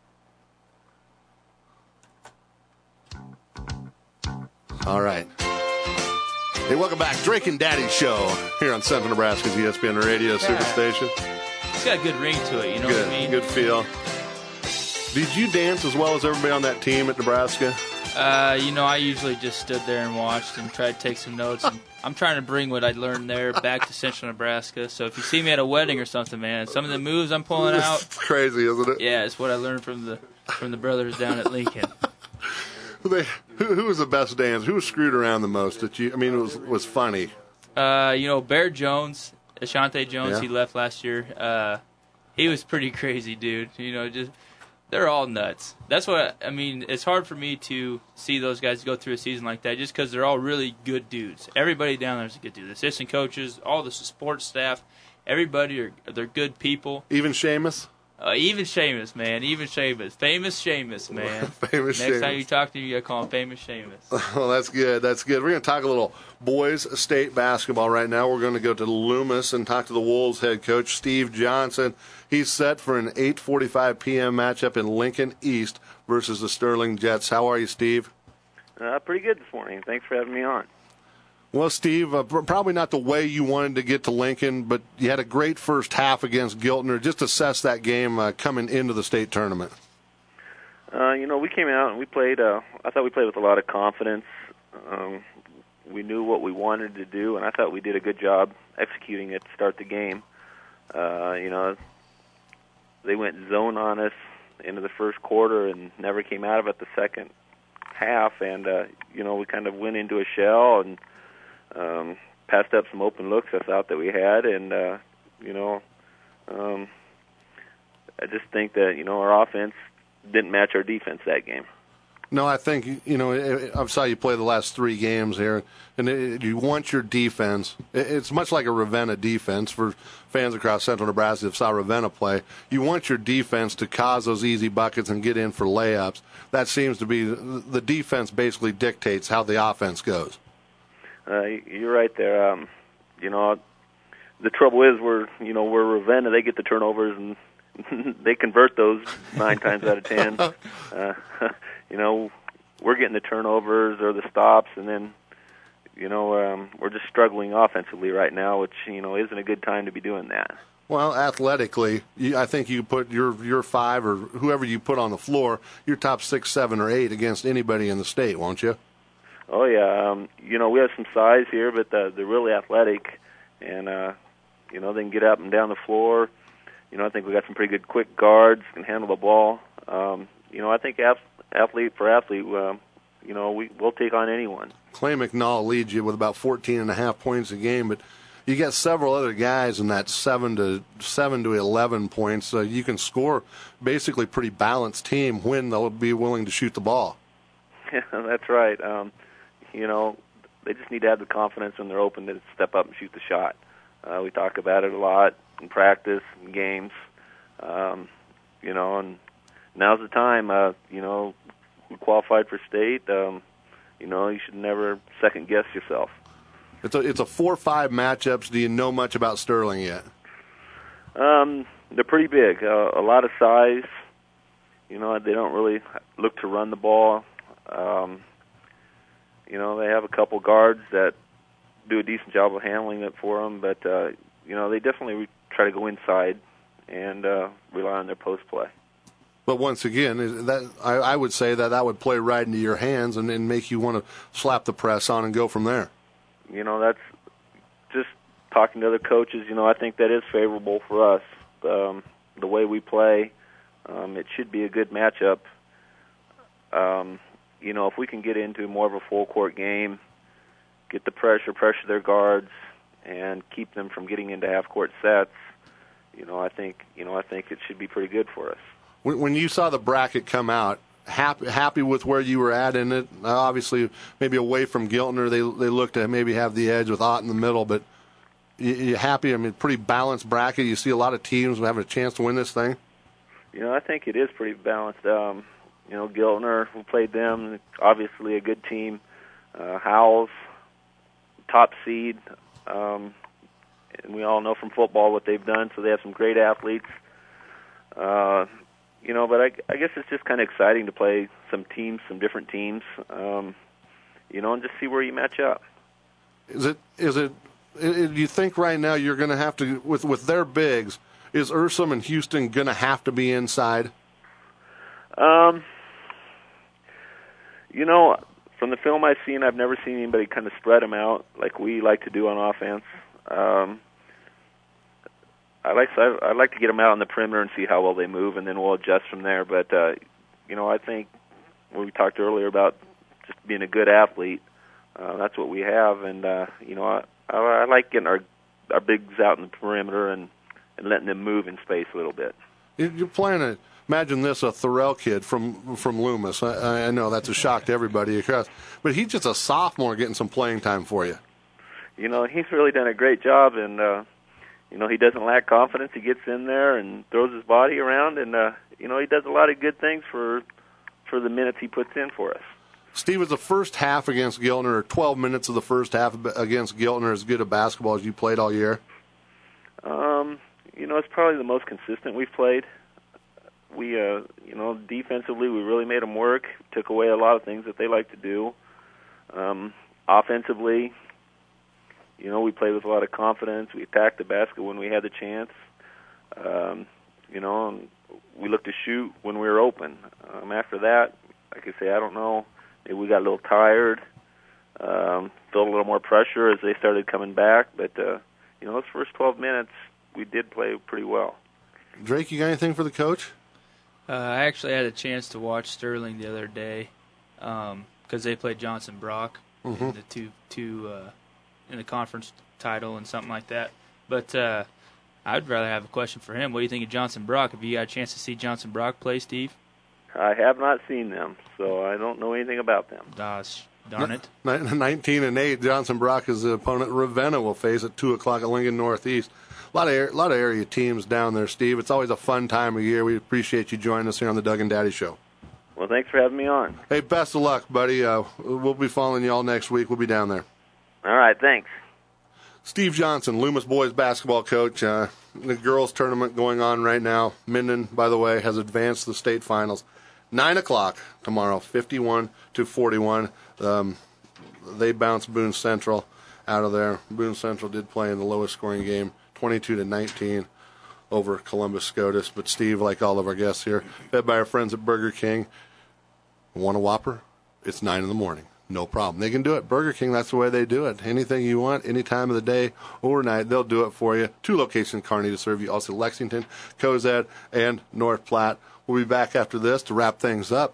All right. Hey, welcome back. Drake and Daddy Show here on Central Nebraska's E S P N Radio yeah. Superstation. It's got a good ring to it, you know good, what I mean? Good feel. Did you dance as well as everybody on that team at Nebraska? Uh, you know, I usually just stood there and watched and tried to take some notes. And I'm trying to bring what I learned there back to Central Nebraska. So if you see me at a wedding or something, man, some of the moves I'm pulling out. It's crazy, isn't it? Yeah, it's what I learned from the from the brothers down at Lincoln. They, who, who was the best dancer? Who screwed around the most? That you? I mean, it was was funny. Uh, you know, Bear Jones, Ashante Jones. Yeah. He left last year. Uh, he was pretty crazy, dude. You know, just. They're all nuts. That's what, I mean, it's hard for me to see those guys go through a season like that just because they're all really good dudes. Everybody down there is a good dude. The assistant coaches, all the support staff, everybody, are they're good people. Even Seamus? Uh, even Seamus, man. Even Seamus. Famous Seamus, man. Famous Next Seamus. time you talk to him, you got to call him Famous Seamus. Well, that's good. That's good. We're going to talk a little boys state basketball right now. We're going to go to Loomis and talk to the Wolves head coach, Steve Johnson. He's set for an eight forty-five p.m. matchup in Lincoln East versus the Sterling Jets. How are you, Steve? Uh, pretty good this morning. Thanks for having me on. Well, Steve, uh, probably not the way you wanted to get to Lincoln, but you had a great first half against Giltner. Just assess that game uh, coming into the state tournament. Uh, you know, we came out and we played, uh, I thought we played with a lot of confidence. Um, we knew what we wanted to do, and I thought we did a good job executing it to start the game. Uh, you know, they went zone on us into the first quarter and never came out of it the second half, and, uh, you know, we kind of went into a shell and Um, passed up some open looks I thought that we had, and, uh, you know, um, I just think that, you know, our offense didn't match our defense that game. No, I think, you know, I saw you play the last three games here, and it, you want your defense. It's much like a Ravenna defense for fans across Central Nebraska that saw Ravenna play. You want your defense to cause those easy buckets and get in for layups. That seems to be the defense basically dictates how the offense goes. Uh, you're right there. Um, you know, the trouble is we're, you know, we're Ravenna. They get the turnovers and they convert those nine times out of ten. Uh, you know, we're getting the turnovers or the stops, and then, you know, um, we're just struggling offensively right now, which, you know, isn't a good time to be doing that. Well, athletically, you, I think you put your your five or whoever you put on the floor, your top six, seven, or eight against anybody in the state, won't you? Oh, yeah. Um, you know, we have some size here, but uh, they're really athletic, and, uh, you know, they can get up and down the floor. You know, I think we got some pretty good quick guards, can handle the ball. Um, you know, I think athlete for athlete, uh, you know, we, we'll take on anyone. Clay McNall leads you with about fourteen and a half points a game, but you got several other guys in that seven to seven to eleven points. So you can score basically pretty balanced team when they'll be willing to shoot the ball. Yeah, that's right. Um, you know, they just need to have the confidence when they're open to step up and shoot the shot. Uh, we talk about it a lot in practice and games, um, you know, and now's the time. Uh, you know, we qualified for state. Um, you know, you should never second guess yourself. It's a it's a four five matchups. Do you know much about Sterling yet? Um, they're pretty big. Uh, a lot of size. You know, they don't really look to run the ball. Um, you know, they have a couple guards that, do a decent job of handling it for them. But uh, you know, they definitely try to go inside and uh, rely on their post play. But once again, is that I, I would say that that would play right into your hands and, and make you want to slap the press on and go from there. You know, that's just talking to other coaches. You know, I think that is favorable for us. Um, the way we play, um, it should be a good matchup. Um, you know, if we can get into more of a full court game, get the pressure, pressure their guards, and keep them from getting into half court sets, you know, I think you know I think it should be pretty good for us. When, when you saw the bracket come out, happy happy with where you were at in it. Uh, obviously, maybe away from Giltner, they they looked to maybe have the edge with Ott in the middle, but you, you happy? I mean, pretty balanced bracket. You see a lot of teams having a chance to win this thing. You know, I think it is pretty balanced. Um, you know, Giltner, who played them, obviously a good team. Uh, Howells, top seed. Um, and we all know from football what they've done, so they have some great athletes. Uh, you know, but I, I guess it's just kind of exciting to play some teams, some different teams, um, you know, and just see where you match up. Is it, is it, do you think right now you're going to have to, with, with their bigs, is Ursum and Houston going to have to be inside? Um, you know, from the film I've seen, I've never seen anybody kind of spread them out like we like to do on offense. Um, I like I, I like to get them out on the perimeter and see how well they move, and then we'll adjust from there. But uh, you know, I think when we talked earlier about just being a good athlete, uh, that's what we have. And uh, you know, I, I, I like getting our our bigs out in the perimeter and, and letting them move in space a little bit. You're playing a. Imagine this, a Thorell kid from from Loomis. I, I know that's a shock to everybody across, but he's just a sophomore getting some playing time for you. You know, he's really done a great job, and uh, you know, he doesn't lack confidence. He gets in there and throws his body around, and uh, you know, he does a lot of good things for for the minutes he puts in for us. Steve, was the first half against Giltner, or twelve minutes of the first half against Giltner, as good a basketball as you played all year? Um, you know, it's probably the most consistent we've played. We, uh, you know, defensively, we really made them work. Took away a lot of things that they like to do. Um, offensively, you know, we played with a lot of confidence. We attacked the basket when we had the chance. Um, you know, and we looked to shoot when we were open. Um, after that, like I say, I don't know. Maybe we got a little tired. Um, felt a little more pressure as they started coming back. But, uh, you know, those first twelve minutes, we did play pretty well. Drake, you got anything for the coach? Uh, I actually had a chance to watch Sterling the other day because um, they played Johnson Brock mm-hmm. in the two two uh, in the conference title and something like that. But uh, I'd rather have a question for him. What do you think of Johnson Brock? Have you got a chance to see Johnson Brock play, Steve? I have not seen them, so I don't know anything about them. Gosh, darn it! Nineteen and eight. Johnson Brock is the opponent Ravenna will face at two o'clock at Lincoln Northeast. A lot of a lot of area teams down there, Steve. It's always a fun time of year. We appreciate you joining us here on the Doug and Daddy Show. Well, thanks for having me on. Hey, best of luck, buddy. Uh, we'll be following you all next week. We'll be down there. All right, thanks. Steve Johnson, Loomis boys basketball coach. Uh, the girls tournament going on right now. Minden, by the way, has advanced to the state finals. Nine o'clock tomorrow, fifty-one to forty-one. Um, they bounced Boone Central out of there. Boone Central did play in the lowest scoring game, twenty-two to nineteen over Columbus SCOTUS. But Steve, like all of our guests here, fed by our friends at Burger King. Want a Whopper? It's nine in the morning. No problem. They can do it. Burger King, that's the way they do it. Anything you want, any time of the day, overnight, they'll do it for you. Two locations in Kearney to serve you. Also Lexington, Cozad, and North Platte. We'll be back after this to wrap things up.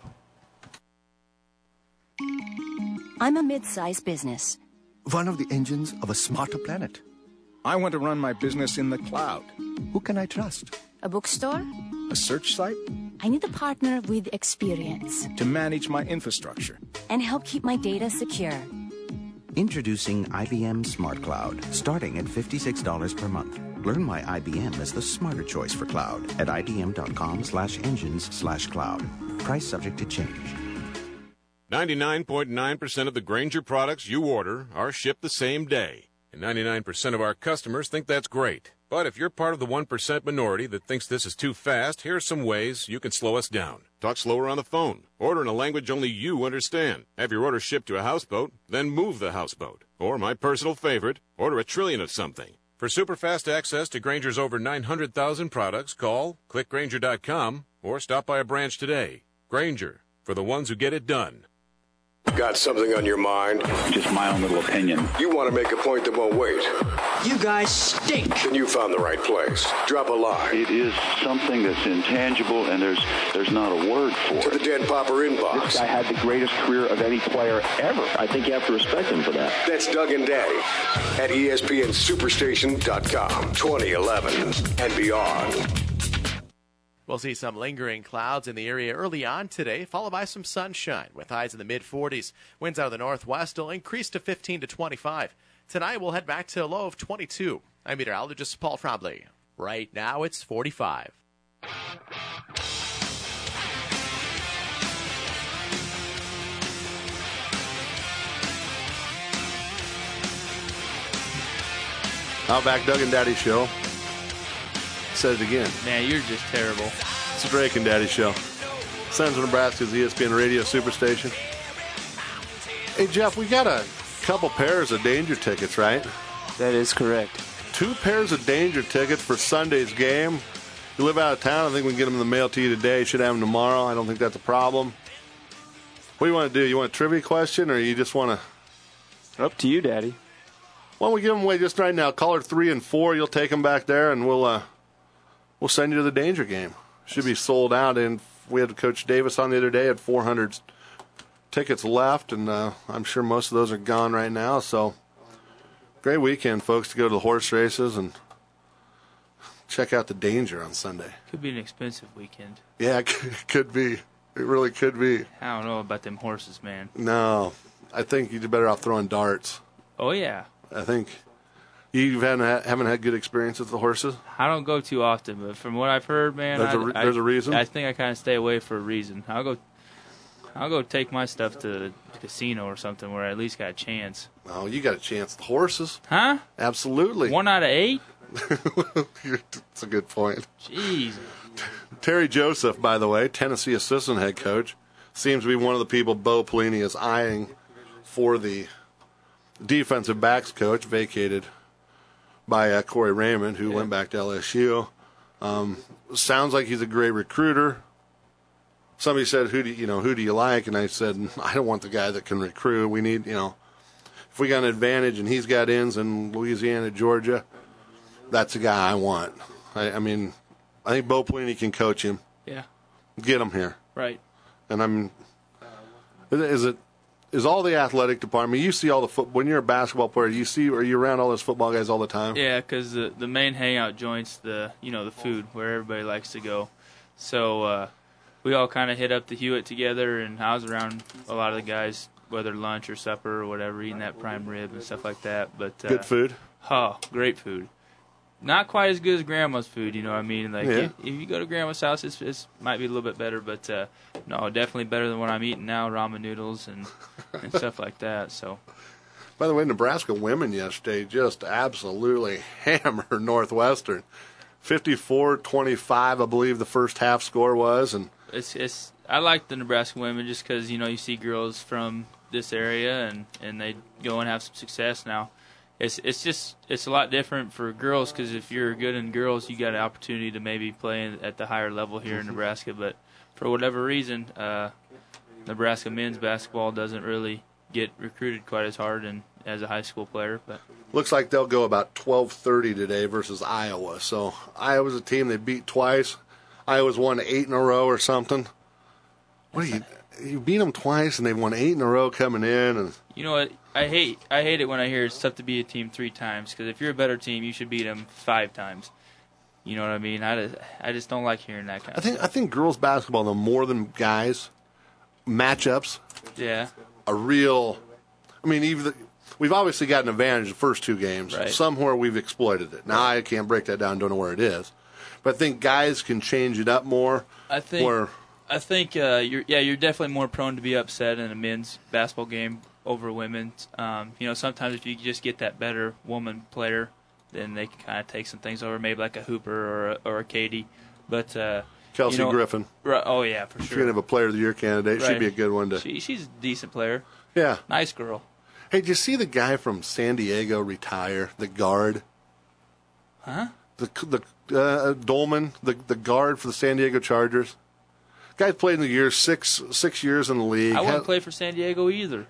I'm a mid-sized business. One of the engines of a smarter planet. I want to run my business in the cloud. Who can I trust? A bookstore? A search site? I need a partner with experience. To manage my infrastructure. And help keep my data secure. Introducing I B M Smart Cloud, starting at fifty-six dollars per month. Learn why I B M is the smarter choice for cloud at ibm.com slash engines slash cloud. Price subject to change. ninety-nine point nine percent of the Grainger products you order are shipped the same day. And ninety-nine percent of our customers think that's great. But if you're part of the one percent minority that thinks this is too fast, here's some ways you can slow us down. Talk slower on the phone. Order in a language only you understand. Have your order shipped to a houseboat, then move the houseboat. Or my personal favorite, order a trillion of something. For super fast access to Grainger's over nine hundred thousand products, call, click Grainger dot com, or stop by a branch today. Grainger, for the ones who get it done. Got something on your mind? Just my own little opinion. You want to make a point that won't wait? You guys stink. Then you found the right place. Drop a line. It is something that's intangible, and there's there's not a word for to it. To the Den Popper inbox. This guy had the greatest career of any player ever. I think you have to respect him for that. That's Doug and Daddy at E S P N Superstation dot com. twenty eleven and beyond. We'll see some lingering clouds in the area early on today, followed by some sunshine with highs in the mid forties. Winds out of the northwest will increase to fifteen to twenty-five. Tonight we'll head back to a low of twenty-two. I'm meteorologist Paul Trombley. Right now it's forty-five. Now back, Doug and Daddy Show. Said it again. Man, you're just terrible. It's the Drake and Daddy Show. Central Nebraska's E S P N Radio Superstation. Hey, Jeff, we got a couple pairs of danger tickets, right? That is correct. Two pairs of danger tickets for Sunday's game. You live out of town, I think we can get them in the mail to you today. Should have them tomorrow. I don't think that's a problem. What do you want to do? You want a trivia question, or you just want to... Up to you, Daddy. Why don't we give them away just right now? Caller three and four, you'll take them back there, and we'll... uh We'll send you to the danger game. Should be sold out, and we had Coach Davis on the other day. Had four hundred tickets left, and uh, I'm sure most of those are gone right now. So, great weekend, folks, to go to the horse races and check out the danger on Sunday. Could be an expensive weekend. Yeah, it could be. It really could be. I don't know about them horses, man. No, I think you'd be better off throwing darts. Oh, yeah. I think. You haven't haven't had good experience with the horses? I don't go too often, but from what I've heard, man, there's, I, a, re- I, there's a reason. I think I kind of stay away for a reason. I'll go, I'll go take my stuff to the casino or something where I at least got a chance. Oh, you got a chance. The horses, huh? Absolutely. One out of eight. That's a good point. Jeez. Terry Joseph, by the way, Tennessee assistant head coach, seems to be one of the people Bo Pelini is eyeing for the defensive backs coach, vacated by uh, Corey Raymond, who yeah. went back to L S U. Um, sounds like he's a great recruiter. Somebody said, "Who do you, you know? Who do you like?" And I said, "I don't want the guy that can recruit. We need, you know, if we got an advantage and he's got ends in Louisiana, Georgia, that's the guy I want." I, I mean, I think Bo Pelini can coach him. Yeah, get him here. Right. And I'm. Is it? Is all the athletic department, you see all the foot, when you're a basketball player, you see, are you around all those football guys all the time? Yeah, because the, the main hangout joint's the, you know, the food, where everybody likes to go. So uh, we all kind of hit up the Hewitt together, and I was around a lot of the guys, whether lunch or supper or whatever, eating that prime rib and stuff like that. But uh, good food? Oh, great food. Not quite as good as Grandma's food, you know what I mean? Like, yeah. if, if you go to Grandma's house, it's, it's might be a little bit better, but uh, no, definitely better than what I'm eating now, ramen noodles and, and stuff like that. So, by the way, Nebraska women yesterday just absolutely hammered Northwestern. fifty-four twenty-five, I believe the first half score was. And it's it's I like the Nebraska women just because, you know, you see girls from this area and, and they go and have some success now. It's it's just it's a lot different for girls because if you're good in girls, you got an opportunity to maybe play at the higher level here in Nebraska. But for whatever reason, uh, Nebraska men's basketball doesn't really get recruited quite as hard and as a high school player. But looks like they'll go about twelve thirty today versus Iowa. So Iowa's a team they beat twice. Iowa's won eight in a row or something. What do you? You beat them twice and they won eight in a row coming in. And you know what? I hate I hate it when I hear it's tough to beat a team three times because if you're a better team, you should beat them five times. You know what I mean? I, I just don't like hearing that kind I of think stuff. I think girls basketball, though, more than guys, matchups. Yeah. A real. I mean, even the, we've obviously got an advantage the first two games. Right. Somewhere we've exploited it. Now I can't break that down. Don't know where it is, but I think guys can change it up more. I think. Where, I think uh, you're yeah you're definitely more prone to be upset in a men's basketball game over women's. Um, you know, sometimes if you just get that better woman player, then they can kind of take some things over, maybe like a Hooper or a, or a Katie. But uh, Kelsey you know, Griffin. Right, oh, yeah, for If sure. you're going to have a Player of the Year candidate, Right. she'd be a good one to. She, she's a decent player. Yeah. Nice girl. Hey, did you see the guy from San Diego retire? The guard. Huh? The the uh, Dolman, the the guard for the San Diego Chargers. Guy's played in the year six six years in the league. I wouldn't Had- play for San Diego either.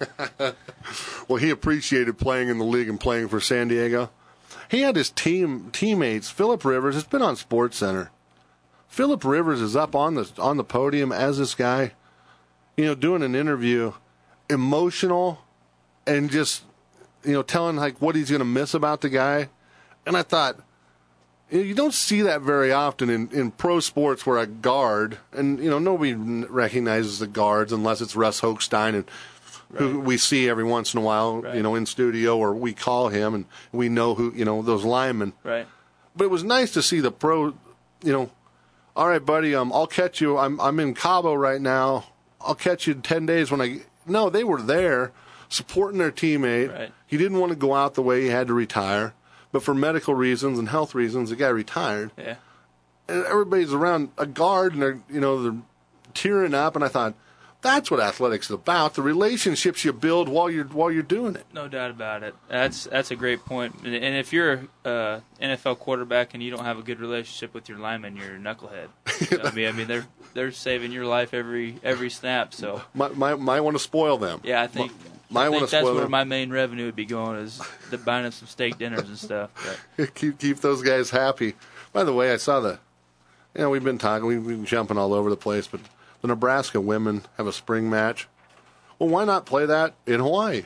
Well, he appreciated playing in the league and playing for San Diego. He had his team teammates. Phillip Rivers. It's been on Sports Center. Phillip Rivers is up on the on the podium as this guy, you know, doing an interview, emotional, and just, you know, telling like what he's going to miss about the guy. And I thought, you know, you don't see that very often in, in pro sports where a guard, and, you know, nobody recognizes the guards unless it's Russ Hochstein, and who we see every once in a while, Right. you know, in studio, or we call him and we know who, you know, those linemen. Right. But it was nice to see the pro, you know, all right, buddy, um, I'll catch you. I'm I'm in Cabo right now. I'll catch you in ten days when I. No, they were there supporting their teammate. Right. He didn't want to go out the way he had to retire, but for medical reasons and health reasons, the guy retired. Yeah. And everybody's around a guard, and they're, you know, they're tearing up. And I thought, that's what athletics is about: the relationships you build while you're while you're doing it. No doubt about it. That's that's a great point. And and if you're a uh, N F L quarterback and you don't have a good relationship with your lineman, you're a knucklehead. You know what I mean, I mean they're they're saving your life every every snap. So Might might, might want to spoil them. yeah, I think, Might I wanna think that's spoil where them. my main revenue would be going, is the buying us some steak dinners and stuff. But keep keep those guys happy. By the way, I saw the, you know, we've been talking, we've been jumping all over the place, but the Nebraska women have a spring match. Well, why not play that in Hawaii?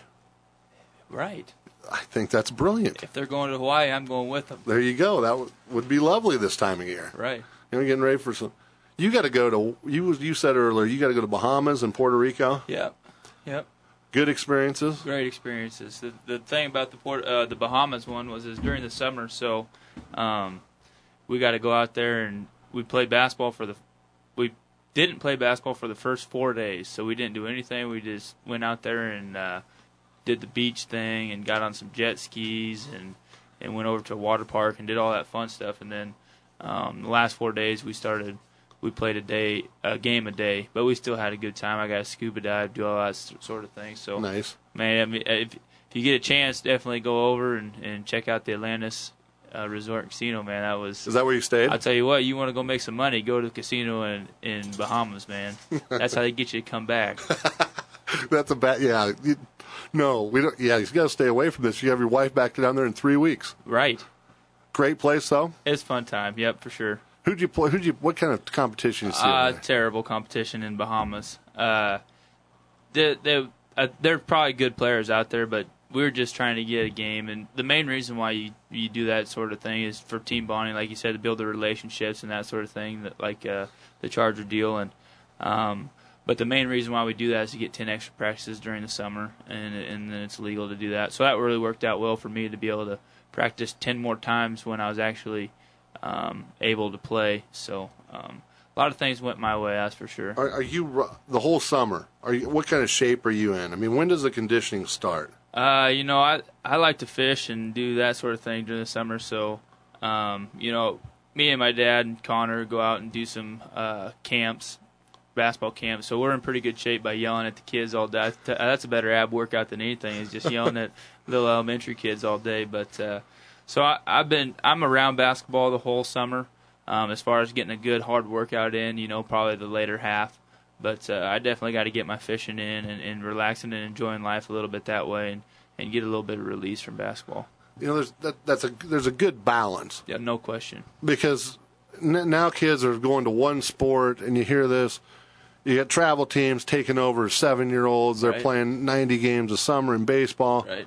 right, I think that's brilliant. if they're going to Hawaii, I'm going with them. There you go. That w- would be lovely this time of year. Right. You know, getting ready for some. You got to go to. You you said earlier you got to go to Bahamas and Puerto Rico. Yep. Yep. Good experiences. Great experiences. The the thing about the Port, uh, the Bahamas one was is during the summer, so um, we got to go out there and we played basketball for the. We didn't play basketball for the first four days, so we didn't do anything. We just went out there and uh, did the beach thing and got on some jet skis and and went over to a water park and did all that fun stuff. And then um, the last four days we started. We played a day, a game a day, but we still had a good time. I got to scuba dive, do all that s- sort of thing. So nice, man. I mean, if, if you get a chance, definitely go over and, and check out the Atlantis uh, Resort and Casino. Man, that was. Is that where you stayed? I'll tell you what. You want to go make some money? Go to the casino in in Bahamas, man. That's how they get you to come back. That's a bad. Yeah. You, no, we don't. Yeah, you got to stay away from this. You have your wife back down there in three weeks. Right. Great place though. It's a fun time. Yep, for sure. Who'd you play? Who'd you? What kind of competition you see? Uh, over there? terrible competition in Bahamas. Uh, they they uh, they're probably good players out there, but we were just trying to get a game. And the main reason why you, you do that sort of thing is for team bonding, like you said, to build the relationships and that sort of thing, that like uh, the Charger deal. And um, but the main reason why we do that is to get ten extra practices during the summer, and and then it's legal to do that. So that really worked out well for me to be able to practice ten more times when I was actually um, able to play. So um, a lot of things went my way, that's for sure. Are, are you ru- the whole summer? Are you? What kind of shape are you in? I mean, when does the conditioning start? Uh, you know, I I like to fish and do that sort of thing during the summer. So, um, you know, me and my dad and Connor go out and do some uh, camps, basketball camps. So we're in pretty good shape by yelling at the kids all day. That's a better ab workout than anything, is just yelling at little elementary kids all day. But uh, so I, I've been I'm around basketball the whole summer. Um, as far as getting a good hard workout in, you know, probably the later half. But uh, I definitely got to get my fishing in and, and relaxing and enjoying life a little bit that way, and, and get a little bit of release from basketball. You know, there's that, that's a there's a good balance. Yeah, no question. Because n- now kids are going to one sport, and you hear this. You got travel teams taking over seven-year-olds. They're Right. playing ninety games a summer in baseball. Right.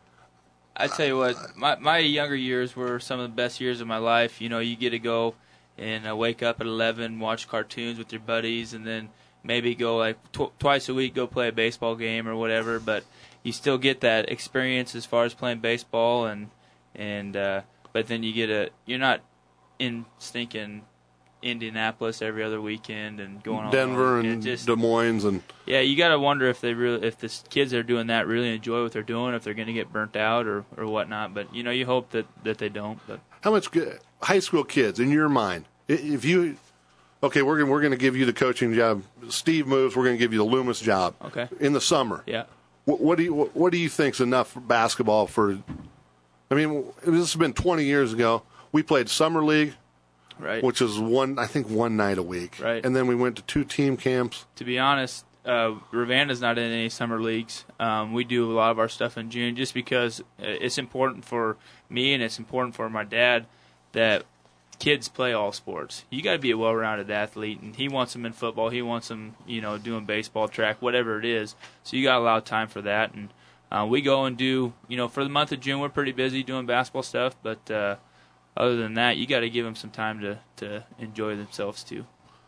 I tell you what, my my younger years were some of the best years of my life. You know, you get to go and uh, wake up at eleven, watch cartoons with your buddies, and then maybe go like tw- twice a week, go play a baseball game or whatever. But you still get that experience as far as playing baseball, and and uh, but then you get a you're not in stinking Indianapolis every other weekend and going on Denver and, and just, Des Moines and yeah, you got to wonder if they really, if the kids that are doing that really enjoy what they're doing, if they're going to get burnt out or, or whatnot. But you know, you hope that, that they don't. But how much high school kids in your mind? If you okay, we're gonna, we're going to give you the coaching job. Steve moves. We're going to give you the Loomis job. Okay. In the summer. Yeah. What, what do you what, what do you think's enough for basketball for? I mean, this has been twenty years ago. We played summer league. Right. Which is one, I think, one night a week. Right. And then we went to two team camps. To be honest, uh, Ravenna's not in any summer leagues. Um, we do a lot of our stuff in June just because it's important for me and it's important for my dad that kids play all sports. You got to be a well-rounded athlete, and he wants them in football. He wants them, you know, doing baseball, track, whatever it is. So you got to allow time for that. And uh, we go and do, you know, for the month of June, we're pretty busy doing basketball stuff, but uh, other than that, you got to give them some time to, to enjoy themselves too.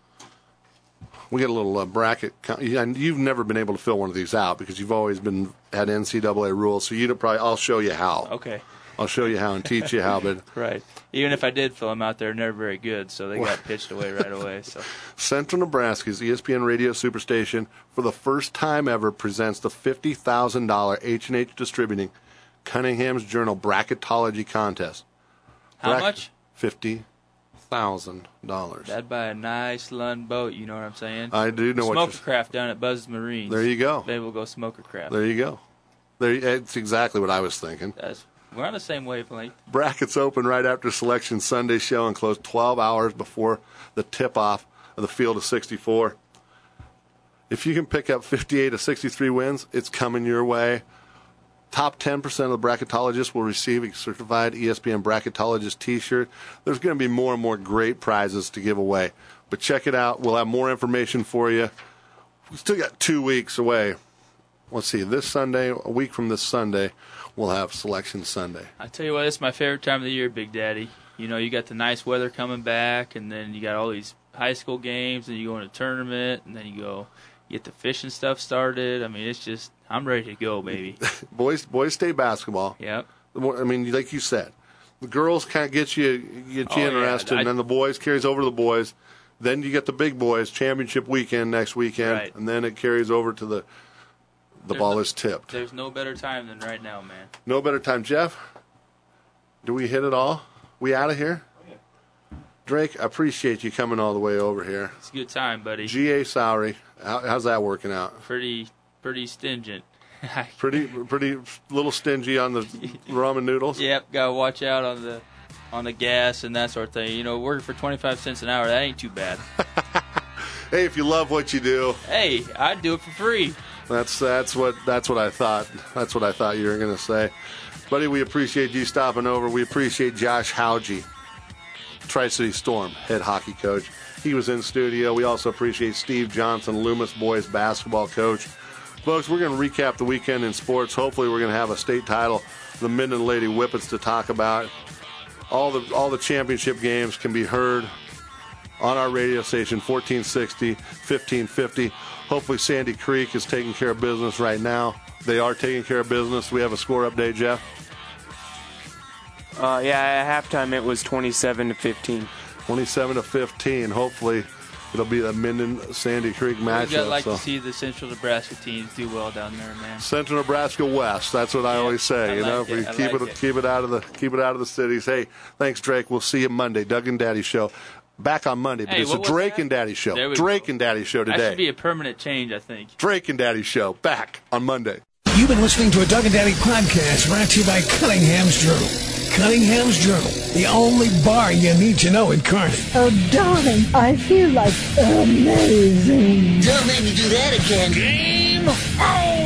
We get a little uh, bracket. You've never been able to fill one of these out because you've always been had N C double A rules. So you probably I'll show you how. Okay. I'll show you how and teach you how. But right. Even if I did fill them out, they're never very good, so they got pitched away right away. So Central Nebraska's E S P N Radio Superstation, for the first time ever, presents the fifty thousand dollars H and H Distributing Cunningham's Journal Bracketology Contest. How Bracket, much? Fifty thousand dollars. That'd buy a nice Lund boat. You know what I'm saying? I do know what you're Smoker craft down at Buzz's Marines. There you go. Maybe we'll go smoker craft. There you go. There, it's exactly what I was thinking. That's, we're on the same wavelength. Brackets open right after Selection Sunday show and close twelve hours before the tip-off of the Field of sixty-four. If you can pick up fifty-eight of sixty-three wins, it's coming your way. Top ten percent of the bracketologists will receive a certified E S P N bracketologist T-shirt. There's going to be more and more great prizes to give away. But check it out. We'll have more information for you. We still got two weeks away. Let's see, this Sunday, a week from this Sunday, we'll have Selection Sunday. I tell you what, it's my favorite time of the year, Big Daddy. You know, you got the nice weather coming back, and then you got all these high school games, and you go in a tournament, and then you go get the fishing stuff started. I mean, it's just, I'm ready to go, baby. boys, boys State basketball. Yep. I mean, like you said, the girls kind of get you get you Oh, interested, yeah. I- and then the boys carries over to the boys. Then you get the big boys championship weekend next weekend, Right. and then it carries over to the the There's ball no- is tipped. There's no better time than right now, man. No better time, Jeff. Do we hit it all? We out of here? Drake, I appreciate you coming all the way over here. It's a good time, buddy. G A salary, how, how's that working out? Pretty, pretty stingent. Pretty, pretty little stingy on the ramen noodles. Yep, gotta watch out on the on the gas and that sort of thing. You know, working for twenty-five cents an hour, that ain't too bad. Hey, if you love what you do, Hey, I'd do it for free. That's that's what that's what I thought. That's what I thought you were going to say, buddy. We appreciate you stopping over. We appreciate Josh Hauge, Tri-City Storm head hockey coach. He was in studio. We also appreciate Steve Johnson, Loomis boys basketball coach. Folks, we're going to recap the weekend in sports. Hopefully, we're going to have a state title, the Minden Lady Whippets, to talk about. All the all the championship games can be heard on our radio station, fourteen sixty, fifteen fifty. Hopefully Sandy Creek is taking care of business right now. They are taking care of business. We have a score update, Jeff. Uh, yeah, at halftime it was twenty-seven to fifteen. twenty-seven to fifteen. Hopefully it'll be the Minden Sandy Creek We'd matchup. like so. to see the Central Nebraska teams do well down there, man. Central Nebraska West. That's what I always say. I you know, like if we it. I keep like it, it. keep it out of the keep it out of the cities. Hey, thanks, Drake. We'll see you Monday. Doug and Daddy show. Back on Monday, but Hey, it's a what was Drake that? and Daddy show. There we Drake go. and Daddy show That today. should be a permanent change, I think. Drake and Daddy show back on Monday. You've been listening to a Doug and Daddy podcast brought to you by Cunningham's Journal. Cunningham's Journal, the only bar you need to know in Kearney. Oh, darling, I feel like amazing. Don't make me do that again. Game on!